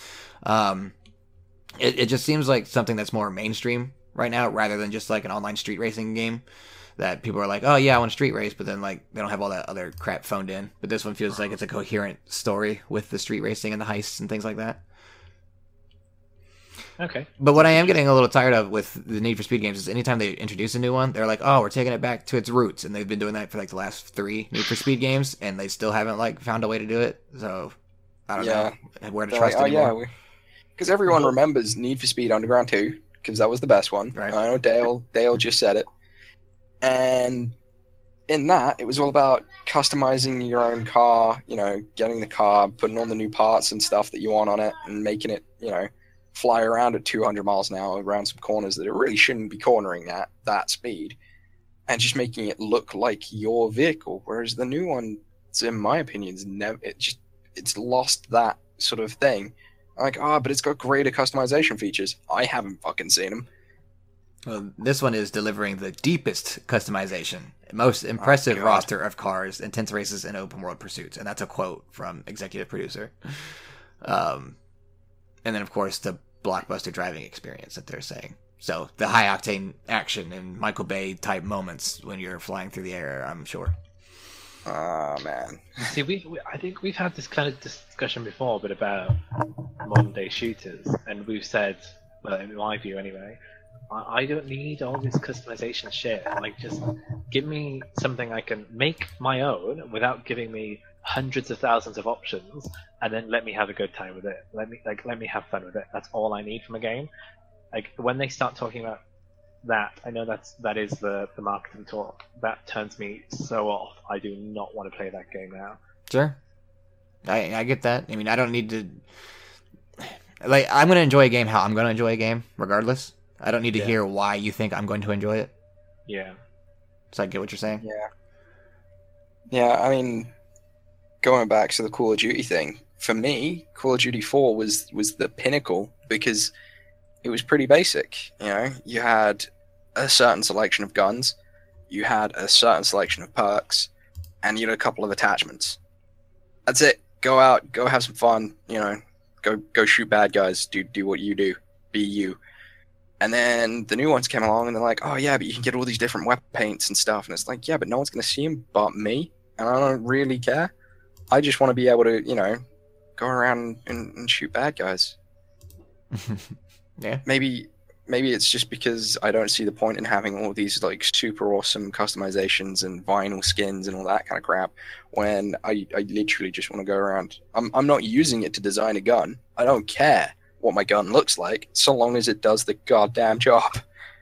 It just seems like something that's more mainstream right now rather than just like an online street racing game that people are like, oh yeah, I want a street race, but then like they don't have all that other crap phoned in. But this one feels like it's a coherent story with the street racing and the heists and things like that. Okay. But what I am getting a little tired of with the Need for Speed games is anytime they introduce a new one, they're like, oh, we're taking it back to its roots. And they've been doing that for like the last 3 Need for Speed games, and they still haven't like found a way to do it. So I don't know where to trust anymore. Because everyone remembers Need for Speed Underground 2, because that was the best one. Right. I know Dale just said it. And in that, it was all about customizing your own car, you know, getting the car, putting all the new parts and stuff that you want on it, and making it, you know, fly around at 200 miles an hour around some corners that it really shouldn't be cornering at that speed, and just making it look like your vehicle. Whereas the new one, in my opinion, it's lost that sort of thing. Like, but it's got greater customization features. I haven't fucking seen them. Well, this one is delivering the deepest customization, most impressive roster of cars, intense races, and open world pursuits. And that's a quote from executive producer. And then, of course, the blockbuster driving experience that they're saying. So the high octane action and Michael Bay type moments when you're flying through the air, I'm sure. Oh, man. See, I think we've had this kind of discussion before, but about modern day shooters, and we've said, well, in my view anyway, I don't need all this customization shit. Like, just give me something I can make my own without giving me hundreds of thousands of options, and then let me have a good time with it. Let me have fun with it. That's all I need from a game. Like, when they start talking about that, I know that is the marketing talk. That turns me so off. I do not want to play that game now. Sure. I get that. I mean, I don't need to... Like, I'm going to enjoy a game how I'm going to enjoy a game, regardless. I don't need to hear why you think I'm going to enjoy it. Yeah. So I get what you're saying? Yeah. Yeah, I mean, going back to the Call of Duty thing, for me, Call of Duty 4 was the pinnacle because it was pretty basic. You know, you had a certain selection of guns, you had a certain selection of perks, and you had a couple of attachments. That's it. Go out, go have some fun, you know, go shoot bad guys, do what you do, be you. And then the new ones came along and they're like, oh yeah, but you can get all these different weapon paints and stuff. And it's like, yeah, but no one's going to see them but me. And I don't really care. I just want to be able to, you know, go around and shoot bad guys. Yeah. Maybe it's just because I don't see the point in having all these like super awesome customizations and vinyl skins and all that kind of crap when I literally just want to go around. I'm not using it to design a gun. I don't care what my gun looks like, so long as it does the goddamn job.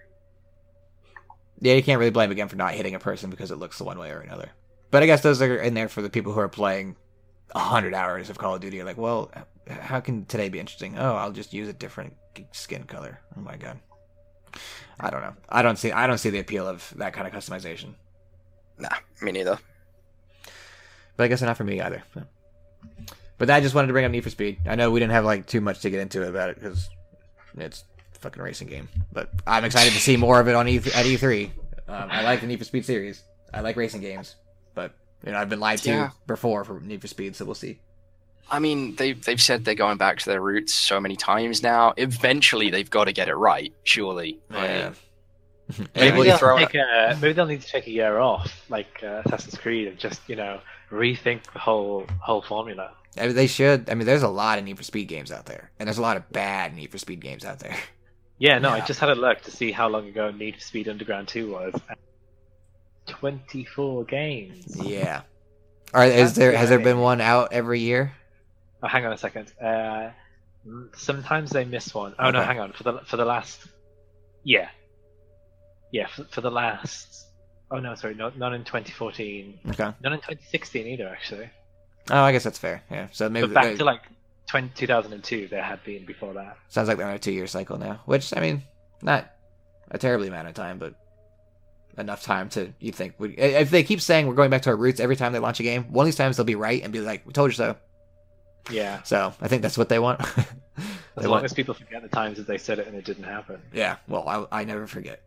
Yeah, you can't really blame a game for not hitting a person because it looks the one way or another. But I guess those are in there for the people who are playing 100 hours of Call of Duty. Like, well, how can today be interesting? Oh, I'll just use a different skin color. Oh my god. I don't know. I don't see the appeal of that kind of customization. Nah, me neither. But I guess not for me either. But I just wanted to bring up Need for Speed. I know we didn't have like too much to get into about it because it's a fucking racing game. But I'm excited to see more of it on at E3. I like the Need for Speed series. I like racing games. But you know, I've been lied to before for Need for Speed, so we'll see. I mean, they've said they're going back to their roots so many times now. Eventually, they've got to get it right, surely. Yeah. Maybe Well, you they'll throw take maybe they'll need to take a year off, like Assassin's Creed, and just rethink the whole formula. I mean, they should. I mean, there's a lot of Need for Speed games out there, and there's a lot of bad Need for Speed games out there. Yeah, no, I Yeah. just had a look to see how long ago Need for Speed Underground 2 was. 24 games. Yeah. All right, has there great. been one out every year? Oh, hang on a second. Sometimes they miss one. Oh no, Okay. hang on. For the last, yeah, for the last. Oh no, sorry, not in 2014. Okay. Not in 2016 either, actually. Oh, I guess that's fair. Yeah. So maybe But back to like 2002, there had been before that. sounds like they're on a 2-year cycle now, which I mean, not a terribly amount of time, but enough time to you think if they keep saying we're going back to our roots every time they launch a game, one of these times they'll be right and be like, "We told you so." Yeah, So I think that's what they want. as long as people forget the times that they said it and it didn't happen. Yeah. Well, I never forget.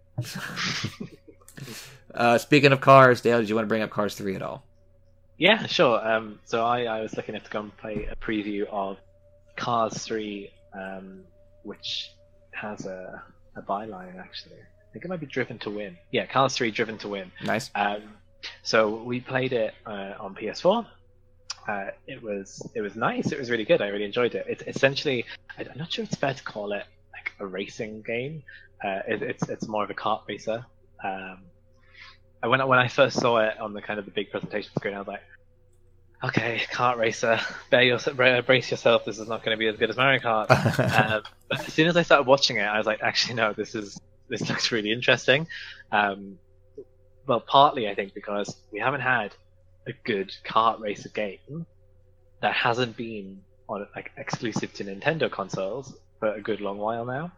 Speaking of Cars, Dale, did you want to bring up Cars 3 at all? Yeah, sure. So I was looking to go and play a preview of Cars 3, which has a byline actually. I think it might be Driven to Win. Yeah, Cars 3 Driven to Win. Nice. So we played it on PS4. It was nice. It was really good. I really enjoyed it. It's essentially, I'm not sure it's fair to call it like a racing game. It's more of a kart racer. When I first saw it on the kind of the big presentation screen, I was like, okay, kart racer, brace yourself. This is not going to be as good as Mario Kart. But as soon as I started watching it, I was like, actually, no, this looks really interesting. Well, partly I think because we haven't had a good kart racer game that hasn't been on like exclusive to Nintendo consoles for a good long while now.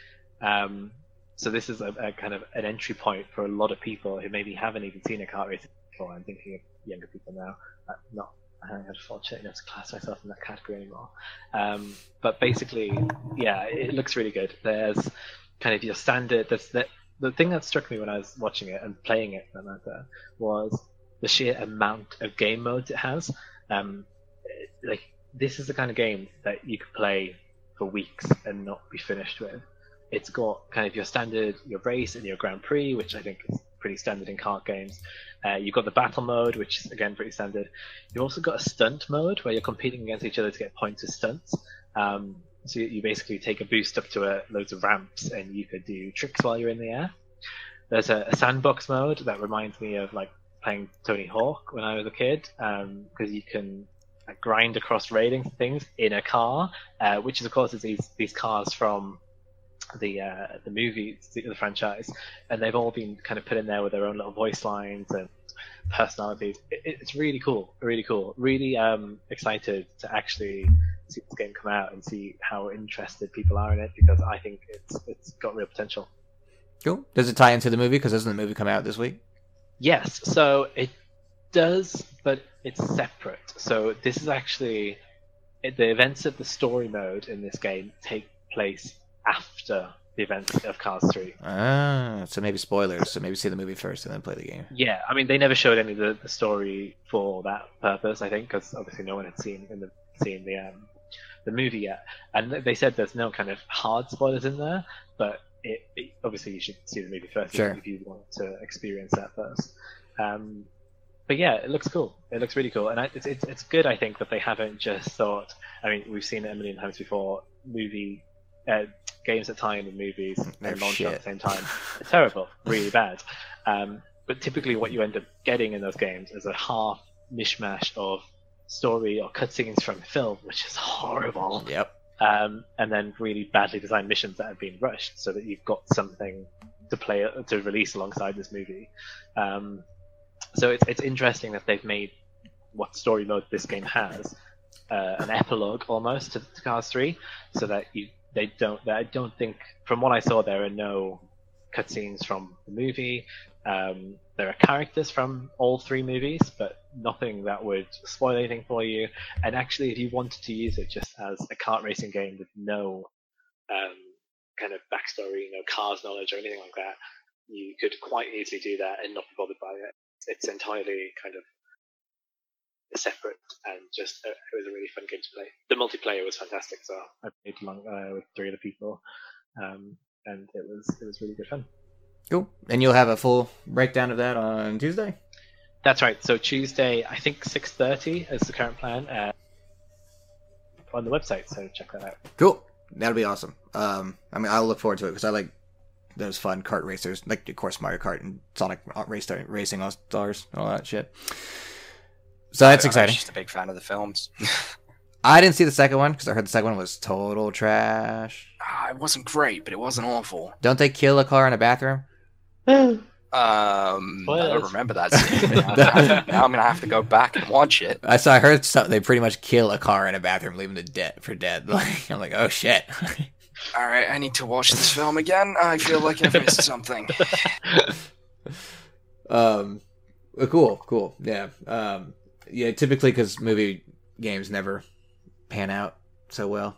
So this is a kind of an entry point for a lot of people who maybe haven't even seen a kart racer before. I'm thinking of younger people now. I'm unfortunate enough to class myself in that category anymore. But basically, yeah, it looks really good. There's kind of your standard. The thing that struck me when I was watching it and playing it, for that matter, was the sheer amount of game modes it has. Like this is the kind of game that you could play for weeks and not be finished with. It's got kind of your standard, your race and your Grand Prix, which I think is pretty standard in kart games. You've got the battle mode, which is again pretty standard. You've also got a stunt mode where you're competing against each other to get points as stunts. So you basically take a boost up to loads of ramps and you could do tricks while you're in the air. There's a sandbox mode that reminds me of like playing Tony Hawk when I was a kid, because you can grind across railings and things in a car, which is of course is these cars from the movie, the franchise, and they've all been kind of put in there with their own little voice lines and personalities. It's really cool, really cool. Really excited to actually see this game come out and see how interested people are in it, because I think it's got real potential. Cool. Does it tie into the movie? Because doesn't the movie come out this week? Yes, so it does, but it's separate. So this is actually the events of the story mode in this game take place after the events of Cars 3. Ah, so maybe spoilers. So maybe see the movie first and then play the game. Yeah, I mean they never showed any of the story for that purpose, I think, because obviously no one had seen the movie yet, and they said there's no kind of hard spoilers in there, but it obviously you should see the movie first Sure. if you want to experience that first. But yeah, it looks cool. It looks really cool, and it's good. I think that they haven't just thought. I mean, we've seen it a million times before. Games that tie in with movies They're and launch at shit. the same time. They're terrible, really bad. But typically, what you end up getting in those games is a half mishmash of story or cutscenes from film, which is horrible. Yep. And then really badly designed missions that have been rushed, so that you've got something to release alongside this movie. So it's interesting that they've made what story mode this game has an epilogue almost to Cars 3, so that I don't think, from what I saw, there are no cutscenes from the movie. There are characters from all three movies, but nothing that would spoil anything for you. And actually, if you wanted to use it just as a kart racing game with no kind of backstory, no cars knowledge or anything like that, you could quite easily do that and not be bothered by it. It's entirely kind of separate, and just it was a really fun game to play. The multiplayer was fantastic, so I played along with 3 other people, and it was really good fun. Cool. And you'll have a full breakdown of that on Tuesday? That's right. So Tuesday, I think 6:30 is the current plan on the website. So check that out. Cool. That'll be awesome. I mean, I'll look forward to it because I like those fun kart racers, like of course Mario Kart and Sonic Racing All Stars and all that shit. So that's exciting. I'm just a big fan of the films. I didn't see the second one because I heard the second one was total trash. It wasn't great, but it wasn't awful. Don't they kill a car in a bathroom? I don't remember that scene. Now I'm gonna have to go back and watch it. I heard they pretty much kill a car in a bathroom, leaving it dead. Like, I'm like, oh shit. All right, I need to watch this film again. I feel like I've missed something. Cool. Yeah. Yeah. Typically, because movie games never pan out so well.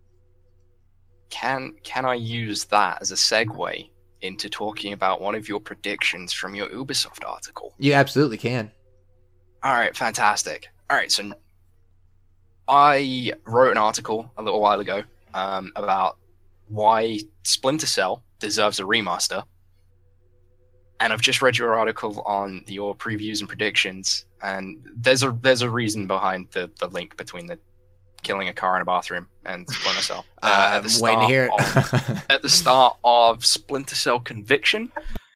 Can I use that as a segue into talking about one of your predictions from your Ubisoft article? You absolutely can. All right, fantastic. All right, so I wrote an article a little while ago about why Splinter Cell deserves a remaster, and I've just read your article on your previews and predictions, and there's a reason behind the link between the killing a car in a bathroom and Splinter Cell. I'm waiting to hear it. At the start of Splinter Cell Conviction,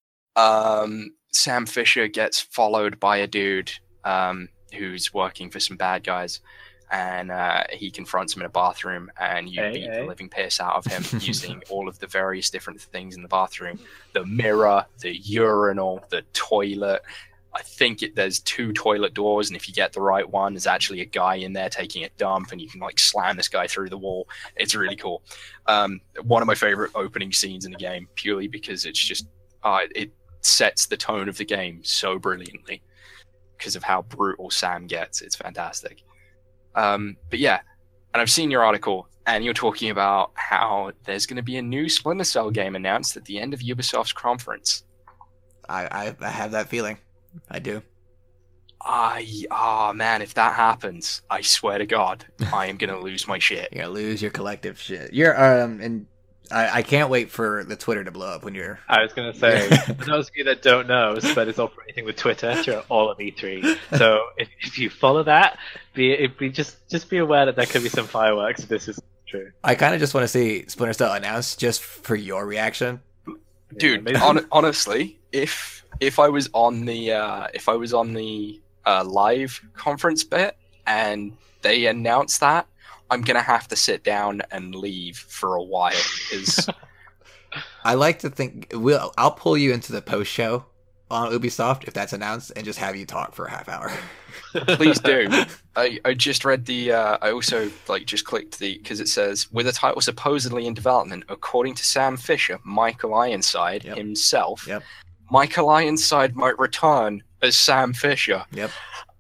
Sam Fisher gets followed by a dude who's working for some bad guys, and he confronts him in a bathroom, and you beat the living piss out of him using all of the various different things in the bathroom. The mirror, the urinal, the toilet. I think there's 2 toilet doors, and if you get the right one, there's actually a guy in there taking a dump, and you can like slam this guy through the wall. It's really cool. One of my favorite opening scenes in the game, purely because it's just it sets the tone of the game so brilliantly because of how brutal Sam gets. It's fantastic. But yeah, and I've seen your article, and you're talking about how there's going to be a new Splinter Cell game announced at the end of Ubisoft's conference. I have that feeling. I do. Man, if that happens, I swear to God, I am gonna lose my shit. You're gonna lose your collective shit. And I can't wait for the Twitter to blow up when you're. I was gonna say, for those of you that don't know, Spud is operating with Twitter throughout all of E3. So if you follow that, just be aware that there could be some fireworks if this is true. I kind of just want to see Splinter Cell announced just for your reaction, dude. Honestly, if I was on the live conference bit and they announced that, I'm gonna have to sit down and leave for a while. Because I like to think I'll pull you into the post show on Ubisoft if that's announced, and just have you talk for a half hour. Please do. I just read the. I also just clicked because it says with a title supposedly in development, according to Sam Fisher, Michael Ironside himself. Yep. Michael Ironside might return as Sam Fisher. Yep.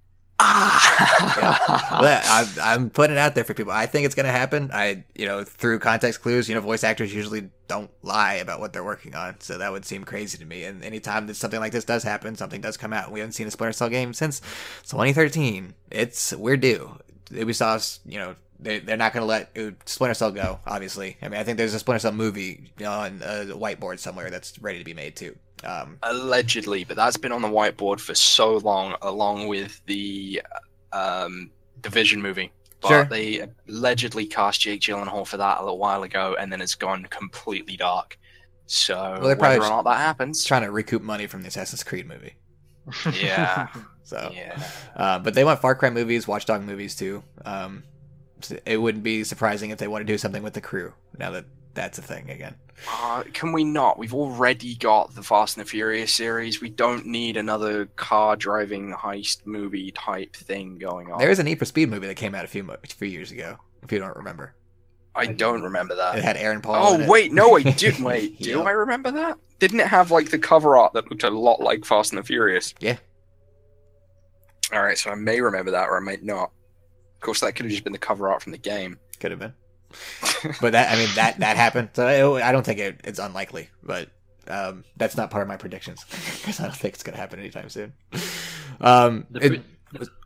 Well, I'm putting it out there for people. I think it's going to happen. Through context clues, voice actors usually don't lie about what they're working on, so that would seem crazy to me. And anytime that something like this does happen, something does come out. We haven't seen a Splinter Cell game since 2013. We're due. Ubisoft's, they're not going to let Splinter Cell go, obviously. I mean, I think there's a Splinter Cell movie on a whiteboard somewhere that's ready to be made, too. Allegedly, but that's been on the whiteboard for so long, along with the Division movie. But sure. They allegedly cast Jake Gyllenhaal for that a little while ago, and then it's gone completely dark. So they're whether or not that happens, trying to recoup money from the Assassin's Creed movie. Yeah. So yeah. But they want Far Cry movies, Watch Dog movies too. It wouldn't be surprising if they want to do something with the crew now that that's a thing again. Can we not? We've already got the Fast and the Furious series. We don't need another car driving heist movie type thing going on. There is a Need for Speed movie that came out a few years ago, if you don't remember. I don't remember that. It had Aaron Paul in it. Wait, no, I didn't. Wait, do I remember that? Didn't it have the cover art that looked a lot like Fast and the Furious? Yeah. Alright, so I may remember that, or I may not. Of course, that could have just been the cover art from the game. Could have been. But that happened. So I don't think it's unlikely, but that's not part of my predictions because I don't think it's going to happen anytime soon.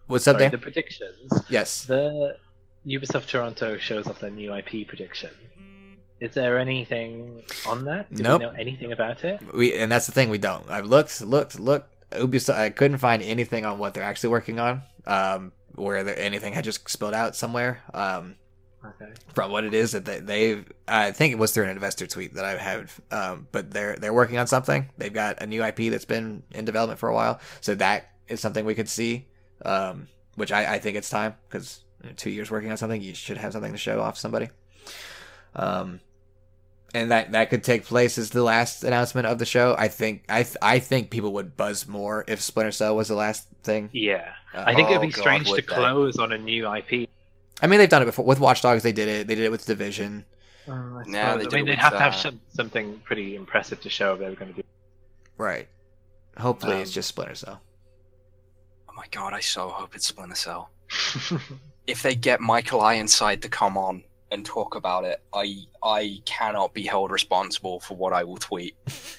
What's up sorry, there? the predictions. Yes. The Ubisoft Toronto shows off their new IP prediction. Is there anything on that? Do Nope. we know anything about it? And that's the thing, we don't. I've looked. Ubisoft, I couldn't find anything on what they're actually working on. Where anything had just spilled out somewhere. Okay. From what it is that they've, I think it was through an investor tweet that I have. But they're working on something. They've got a new IP that's been in development for a while, so that is something we could see. Which I think it's time, because 2 years working on something, you should have something to show off somebody. And that could take place as the last announcement of the show. I think people would buzz more if Splinter Cell was the last thing. Yeah, I think it'd be God, strange to would they? close on a new IP. I mean, they've done it before with Watch Dogs. They did it. They did it with Division. I Nah, they suppose. did I mean, it they'd with, have to have something pretty impressive to show if they were going to do. Right. Hopefully, it's just Splinter Cell. Oh my god, I so hope it's Splinter Cell. If they get Michael Ironside to come on and talk about it, I cannot be held responsible for what I will tweet.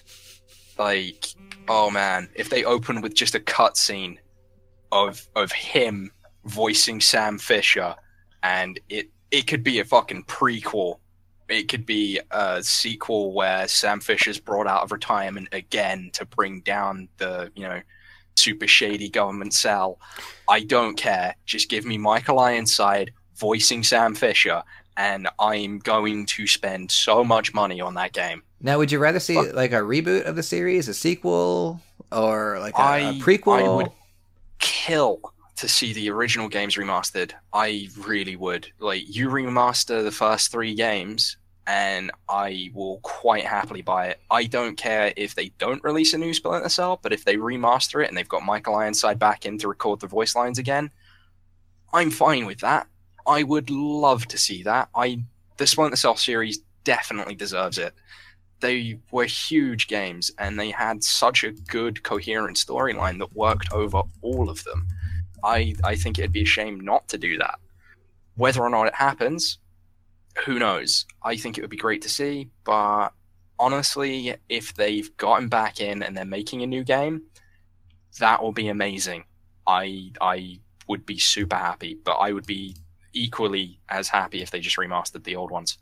Like, oh man, if they open with just a cutscene of him voicing Sam Fisher, and it could be a fucking prequel. It could be a sequel where Sam Fisher's brought out of retirement again to bring down the, super shady government cell. I don't care. Just give me Michael Ironside voicing Sam Fisher, and I'm going to spend so much money on that game. Now, would you rather see like a reboot of the series, a sequel, or like a prequel? I would kill to see the original games remastered. I really would. Like, you remaster the first 3 games, and I will quite happily buy it. I don't care if they don't release a new Splinter Cell, but if they remaster it and they've got Michael Ironside back in to record the voice lines again, I'm fine with that. I would love to see that. The Splinter Cell series definitely deserves it. They were huge games, and they had such a good, coherent storyline that worked over all of them. I think it'd be a shame not to do that. Whether or not it happens, who knows? I think it would be great to see, but honestly, if they've gotten back in and they're making a new game, that will be amazing. I would be super happy, but I would be equally as happy if they just remastered the old ones.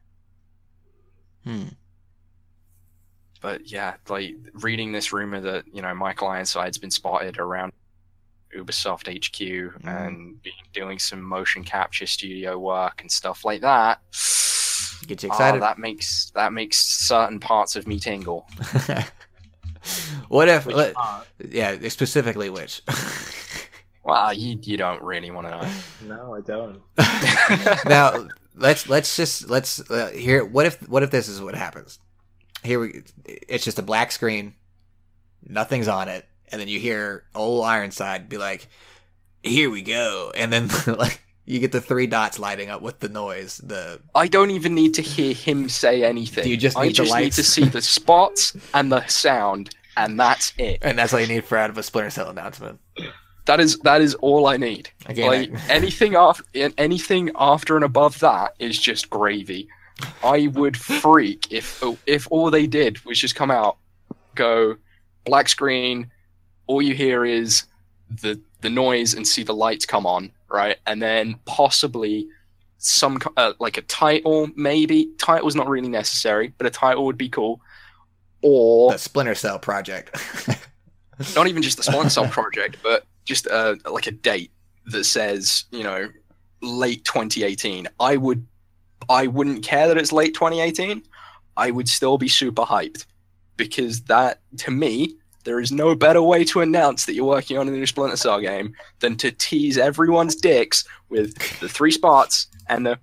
But yeah, like, reading this rumor that, Michael Ironside's been spotted around Ubisoft HQ and doing some motion capture studio work and stuff like that. Get you excited. That makes certain parts of me tingle. What if? Which part? Yeah, specifically which? Well, you don't really want to know. No, I don't. Now let's hear. What if this is what happens? It's just a black screen, nothing's on it. And then you hear old Ironside be like, "Here we go," and then like you get the 3 dots lighting up with the noise. I don't even need to hear him say anything. You just need I just the need lights. to see the spots and the sound, and that's it. And that's all you need for out of a Splinter Cell announcement. That is all I need. Again, Like, anything after and above that is just gravy. I would freak if all they did was just come out, go black screen. All you hear is the noise and see the lights come on, right? And then possibly some like a title, maybe. Title's not really necessary, but a title would be cool. Or the Splinter Cell project. not even just the Splinter Cell project, but just like a date that says, late 2018. I wouldn't care that it's late 2018. I would still be super hyped, because that, to me, there is no better way to announce that you're working on a new Splinter Cell game than to tease everyone's dicks with the 3 spots and the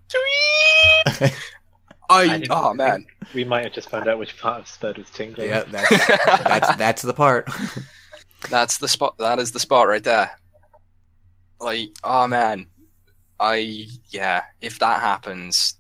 oh man, We might have just found out which part of Spud was tingling. Yeah, that's the part. that's the spot. That is the spot right there. Like, oh man, if that happens,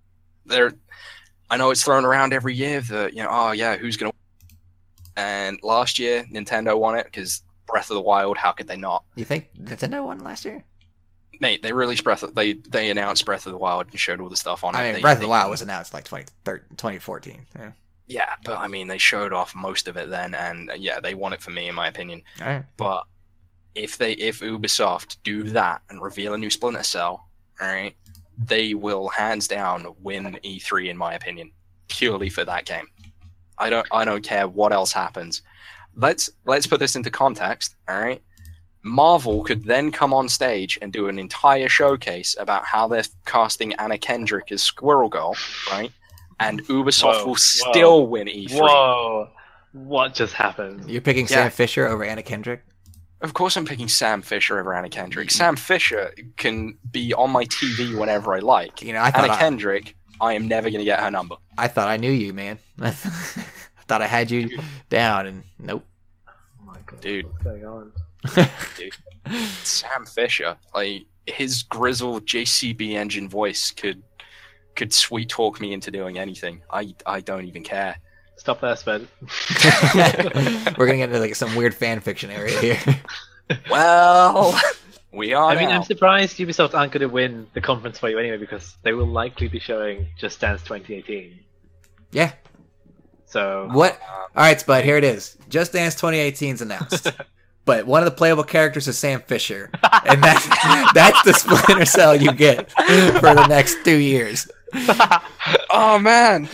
I know it's thrown around every year that, who's gonna. And last year, Nintendo won it because Breath of the Wild. How could they not? You think Nintendo won last year? Mate, they released they announced Breath of the Wild and showed all the stuff on it. I mean, Breath of the Wild was announced like 2014. Yeah. Yeah, but I mean, they showed off most of it then, and yeah, they won it for me, in my opinion. All right. But if Ubisoft do that and reveal a new Splinter Cell, all right, they will hands down win E3 in my opinion, purely for that game. I don't care what else happens. Let's put this into context, all right? Marvel could then come on stage and do an entire showcase about how they're casting Anna Kendrick as Squirrel Girl, right? And Ubisoft will still win E3. Whoa! What just happened? You're picking Sam Fisher over Anna Kendrick? Of course I'm picking Sam Fisher over Anna Kendrick. Sam Fisher can be on my TV whenever I like. You know, Anna Kendrick, I am never going to get her number. I thought I knew you, man. I thought I had you down, and nope. Oh my god, dude. What's going on? Dude. Sam Fisher, like his grizzled JCB engine voice could sweet talk me into doing anything. I don't even care. Stop there, Spud. We're gonna get into like some weird fan fiction area here. Well, we are. I mean, now. I'm surprised Ubisoft aren't going to win the conference for you anyway, because they will likely be showing Just Dance 2018. Yeah. So what? All right, Spud. Here it is. Just Dance 2018 is announced, but one of the playable characters is Sam Fisher, and that's the Splinter Cell you get for the next 2 years. Oh man.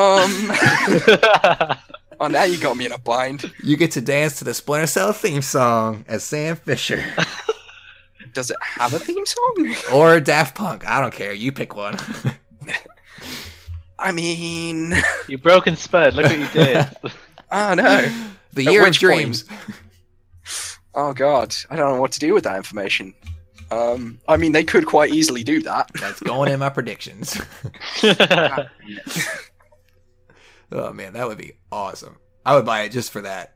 Oh, now you got me in a bind. You get to dance to the Splinter Cell theme song as Sam Fisher. Does it have a theme song? Or Daft Punk. I don't care. You pick one. I mean... You broken Spud. Look what you did. Oh, no. The year of dreams. Oh, God. I don't know what to do with that information. I mean, they could quite easily do that. That's going in my predictions. Oh man, that would be awesome. I would buy it just for that.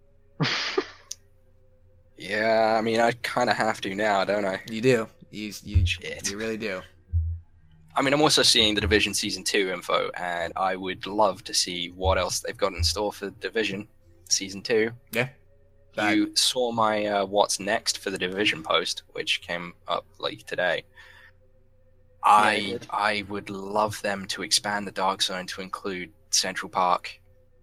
Yeah, I mean, I kind of have to now, don't I? You do. You really do. I mean, I'm also seeing the Division Season 2 info, and I would love to see what else they've got in store for Division Season 2. Yeah. You saw my what's next for the Division post, which came up like today. I would love them to expand the Dark Zone to include Central Park.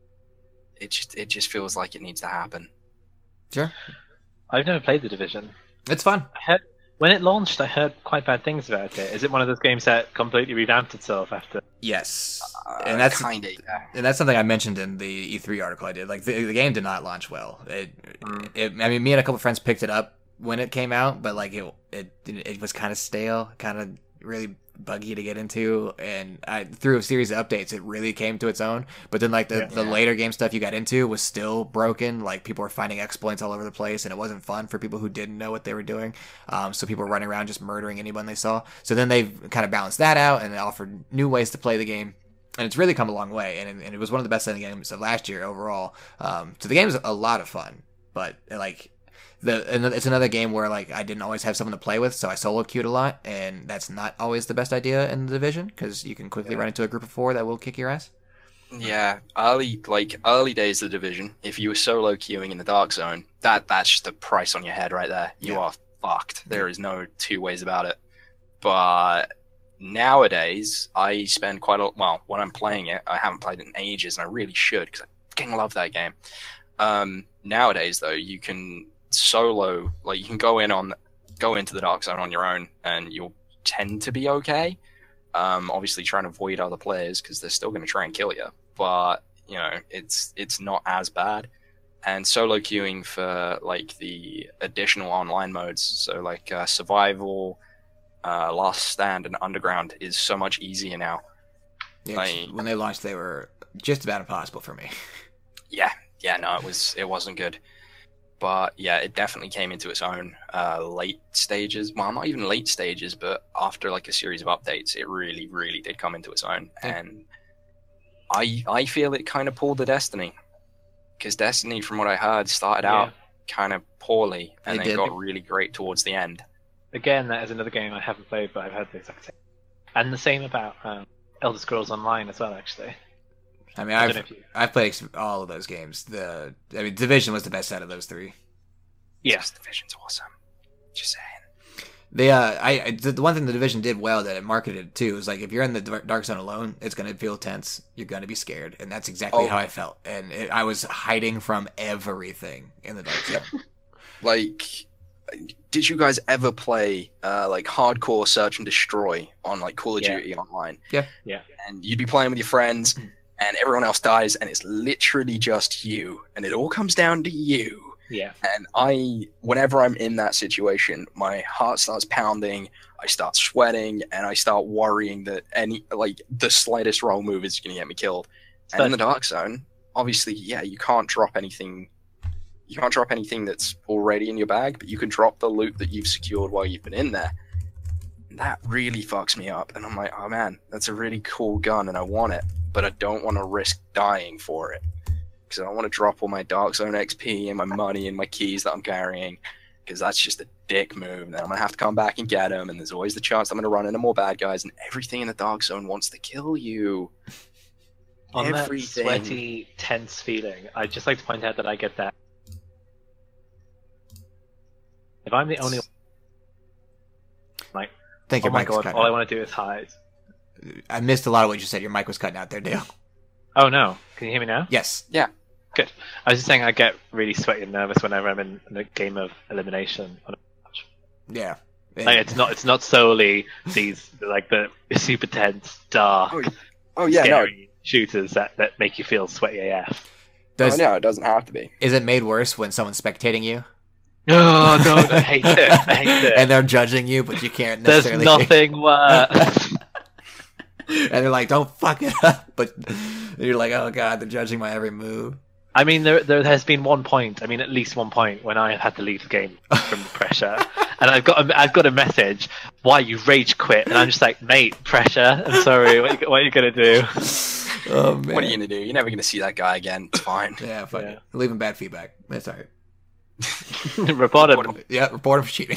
It just feels like it needs to happen. Sure. I've never played The Division. It's fun. When it launched, I heard quite bad things about it. Is it one of those games that completely revamped itself after? Yes. And that's kinda, yeah. And that's something I mentioned in the E3 article I did. Like the game did not launch well. I mean, me and a couple friends picked it up when it came out, but like it was kind of stale, kind of really buggy to get into, and through a series of updates it really came to its own. But then like the later game stuff you got into was still broken. Like people were finding exploits all over the place, and it wasn't fun for people who didn't know what they were doing. So people were running around just murdering anyone they saw. So then they've kind of balanced that out and offered new ways to play the game, and it's really come a long way, and it was one of the best selling games of last year overall. So the game is a lot of fun, but like it's another game where like I didn't always have someone to play with, so I solo queued a lot, and that's not always the best idea in the Division, because you can quickly run into a group of 4 that will kick your ass. Yeah, early days of the Division, if you were solo queuing in the Dark Zone, that's just the price on your head right there. You are fucked. There is no two ways about it. But nowadays, I spend quite a well, when I'm playing it, I haven't played it in ages, and I really should, because I fucking love that game. Nowadays, though, you can solo, like you can go into the Dark Zone on your own, and you'll tend to be okay. Obviously trying to avoid other players, because they're still going to try and kill you, but you know, it's not as bad. And solo queuing for like the additional online modes, so like survival, Last Stand, and Underground, is so much easier now. Yeah, like, when they launched, they were just about impossible for me. Yeah, no, it wasn't good. But yeah, it definitely came into its own late stages. Well, not even late stages, but after like a series of updates, it really, really did come into its own. Yeah. And I feel it kind of pulled the Destiny, because Destiny, from what I heard, started out kind of poorly, and then got really great towards the end. Again, that is another game I haven't played, but I've heard the exact same. And the same about Elder Scrolls Online as well, actually. I mean, I've played all of those games. Division was the best out of those 3. Yeah, Division's awesome. Just saying. The one thing the Division did well that it marketed too is like if you're in the Dark Zone alone, it's going to feel tense. You're going to be scared, and that's exactly how I felt. And I was hiding from everything in the Dark Zone. Like did you guys ever play like hardcore search and destroy on like Call of Yeah. Duty online? Yeah. Yeah. And you'd be playing with your friends, and everyone else dies, and it's literally just you, and it all comes down to you. Yeah. And whenever I'm in that situation, my heart starts pounding, I start sweating, and I start worrying that the slightest wrong move is going to get me killed. And in the Dark Zone, obviously, yeah, you can't drop anything. You can't drop anything that's already in your bag, but you can drop the loot that you've secured while you've been in there. And that really fucks me up. And I'm like, oh man, that's a really cool gun, and I want it, but I don't want to risk dying for it. Because I don't want to drop all my Dark Zone XP and my money and my keys that I'm carrying, because that's just a dick move. And then I'm going to have to come back and get them, and there's always the chance I'm going to run into more bad guys, and everything in the Dark Zone wants to kill you. On Everything. that sweaty, tense feeling, I'd just like to point out that I get that. If I'm the only one, like, Thank oh you, my Mike's god, cutting all I out. want to do is hide. I missed a lot of what you said. Your mic was cutting out there, Dale. Oh no, can you hear me now? Yes. Good. I was just saying I get really sweaty and nervous whenever I'm in a game of elimination. Yeah. Like, it's not solely these like the super tense, dark, Oh yeah, no, scary shooters that make you feel sweaty AF. Does, no, it doesn't have to be. Is it made worse when someone's spectating you Oh no, I hate it. I hate it. and they're judging you, but you can't There's necessarily? nothing worse. And they're like, "Don't fuck it up," but you're like, "Oh god, they're judging my every move." I mean, there has been one point. I mean, at least one point when I had to leave the game from the pressure, and I've got a message. Why you rage quit? And I'm just like, mate, pressure. I'm sorry. What are you gonna do? Oh man. What are you gonna do? You're never gonna see that guy again. It's fine. Yeah, fuck Yeah. it. Leaving bad feedback. That's alright. Report him. Yeah, report him for cheating.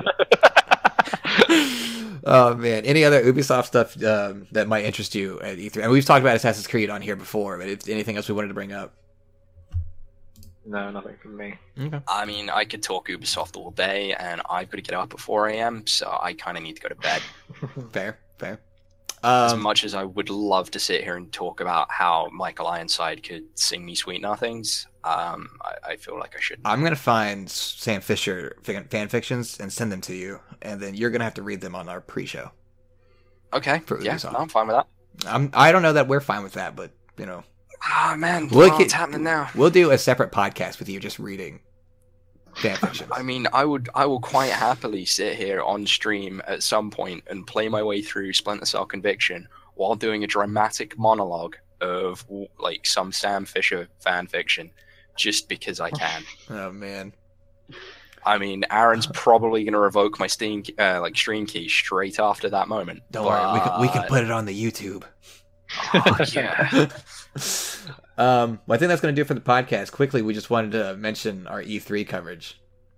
Oh man, any other Ubisoft stuff that might interest you at E3? And we've talked about Assassin's Creed on here before, but if anything else we wanted to bring up? No, nothing from me. Okay. I mean, I could talk Ubisoft all day, and I've got to get up at 4 a.m., so I kind of need to go to bed. Fair, fair. As much as I would love to sit here and talk about how Michael Ironside could sing me sweet nothings, I feel like I shouldn't. I'm gonna find Sam Fisher fan fictions and send them to you, and then you're gonna have to read them on our pre-show. Okay, For yeah, Ubisoft. no, I'm fine with that. I don't know that we're fine with that, but you know, Ah, man, Look what's at- happening now? we'll do a separate podcast with you just reading fan fictions. I mean, I will quite happily sit here on stream at some point and play my way through Splinter Cell Conviction while doing a dramatic monologue of like some Sam Fisher fan fiction, just because I can. Oh man. I mean, Aaron's probably going to revoke my stream key straight after that moment. Don't worry, we can but- put it on the YouTube. Oh, yeah. Well, I think that's going to do it for the podcast. Quickly, we just wanted to mention our E3 coverage.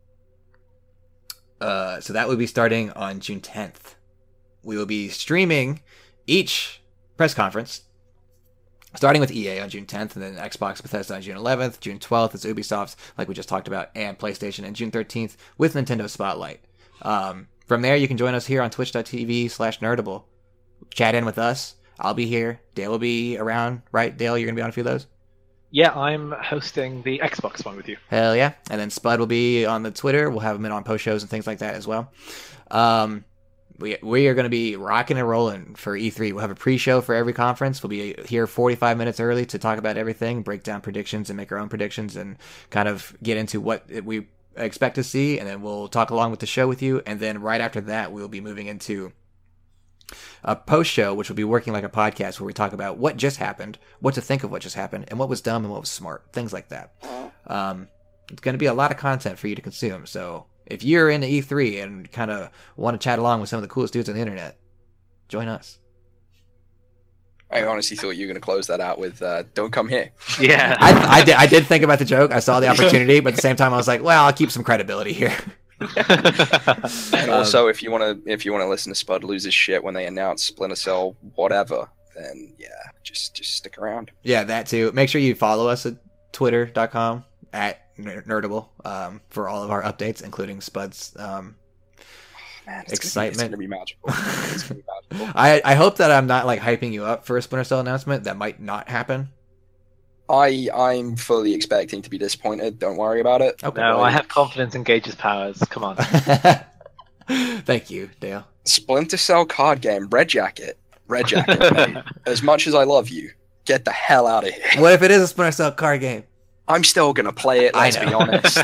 So that will be starting on June 10th. We will be streaming each press conference, starting with EA on June 10th, and then Xbox Bethesda on June 11th. June 12th is Ubisoft, like we just talked about, and PlayStation, and June 13th with Nintendo Spotlight. From there, you can join us here on twitch.tv/nerdable. Chat in with us. I'll be here. Dale will be around, right? Dale, you're going to be on a few of those? Yeah, I'm hosting the Xbox one with you. Hell yeah. And then Spud will be on the Twitter. We'll have him in on post shows and things like that as well. We are going to be rocking and rolling for E3. We'll have a pre-show for every conference. We'll be here 45 minutes early to talk about everything, break down predictions and make our own predictions and kind of get into what we expect to see. And then we'll talk along with the show with you. And then right after that, we'll be moving into a post show, which will be working like a podcast where we talk about what just happened, what to think of what just happened, and what was dumb and what was smart, things like that. It's going to be a lot of content for you to consume. So if you're into E3 and kind of want to chat along with some of the coolest dudes on the internet, join us. I honestly thought you were going to close that out with "Don't come here." Yeah. I did think about the joke. I saw the opportunity, but at the same time, I was like, well, I'll keep some credibility here. And also, if you want to listen to Spud lose his shit when they announce Splinter Cell whatever, then yeah, just stick around. Yeah, that too. Make sure you follow us at twitter.com @nerdable for all of our updates, including Spud's Man, excitement. It's gonna be magical. It's gonna be magical. I hope that I'm not like hyping you up for a Splinter Cell announcement. That might not happen. I'm fully expecting to be disappointed. Don't worry about it. Okay. No, I have confidence in Gage's powers. Come on. Thank you, Dale. Splinter Cell card game, Red Jacket. Red Jacket, mate. As much as I love you, get the hell out of here. What if it is a Splinter Cell card game? I'm still gonna play it, let's be honest.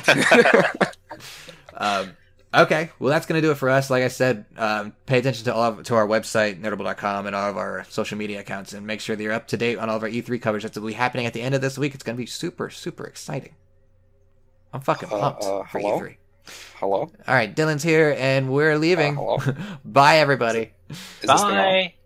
Okay, well that's gonna do it for us. Like I said, pay attention to to our website nerdable.com and all of our social media accounts, and make sure that you're up to date on all of our E3 coverage that's will be happening at the end of this week. It's gonna be super exciting. I'm fucking pumped for hello? E3. Hello? All right, Dylan's here, and we're leaving. Hello? Bye, everybody. Is this thing on? Bye.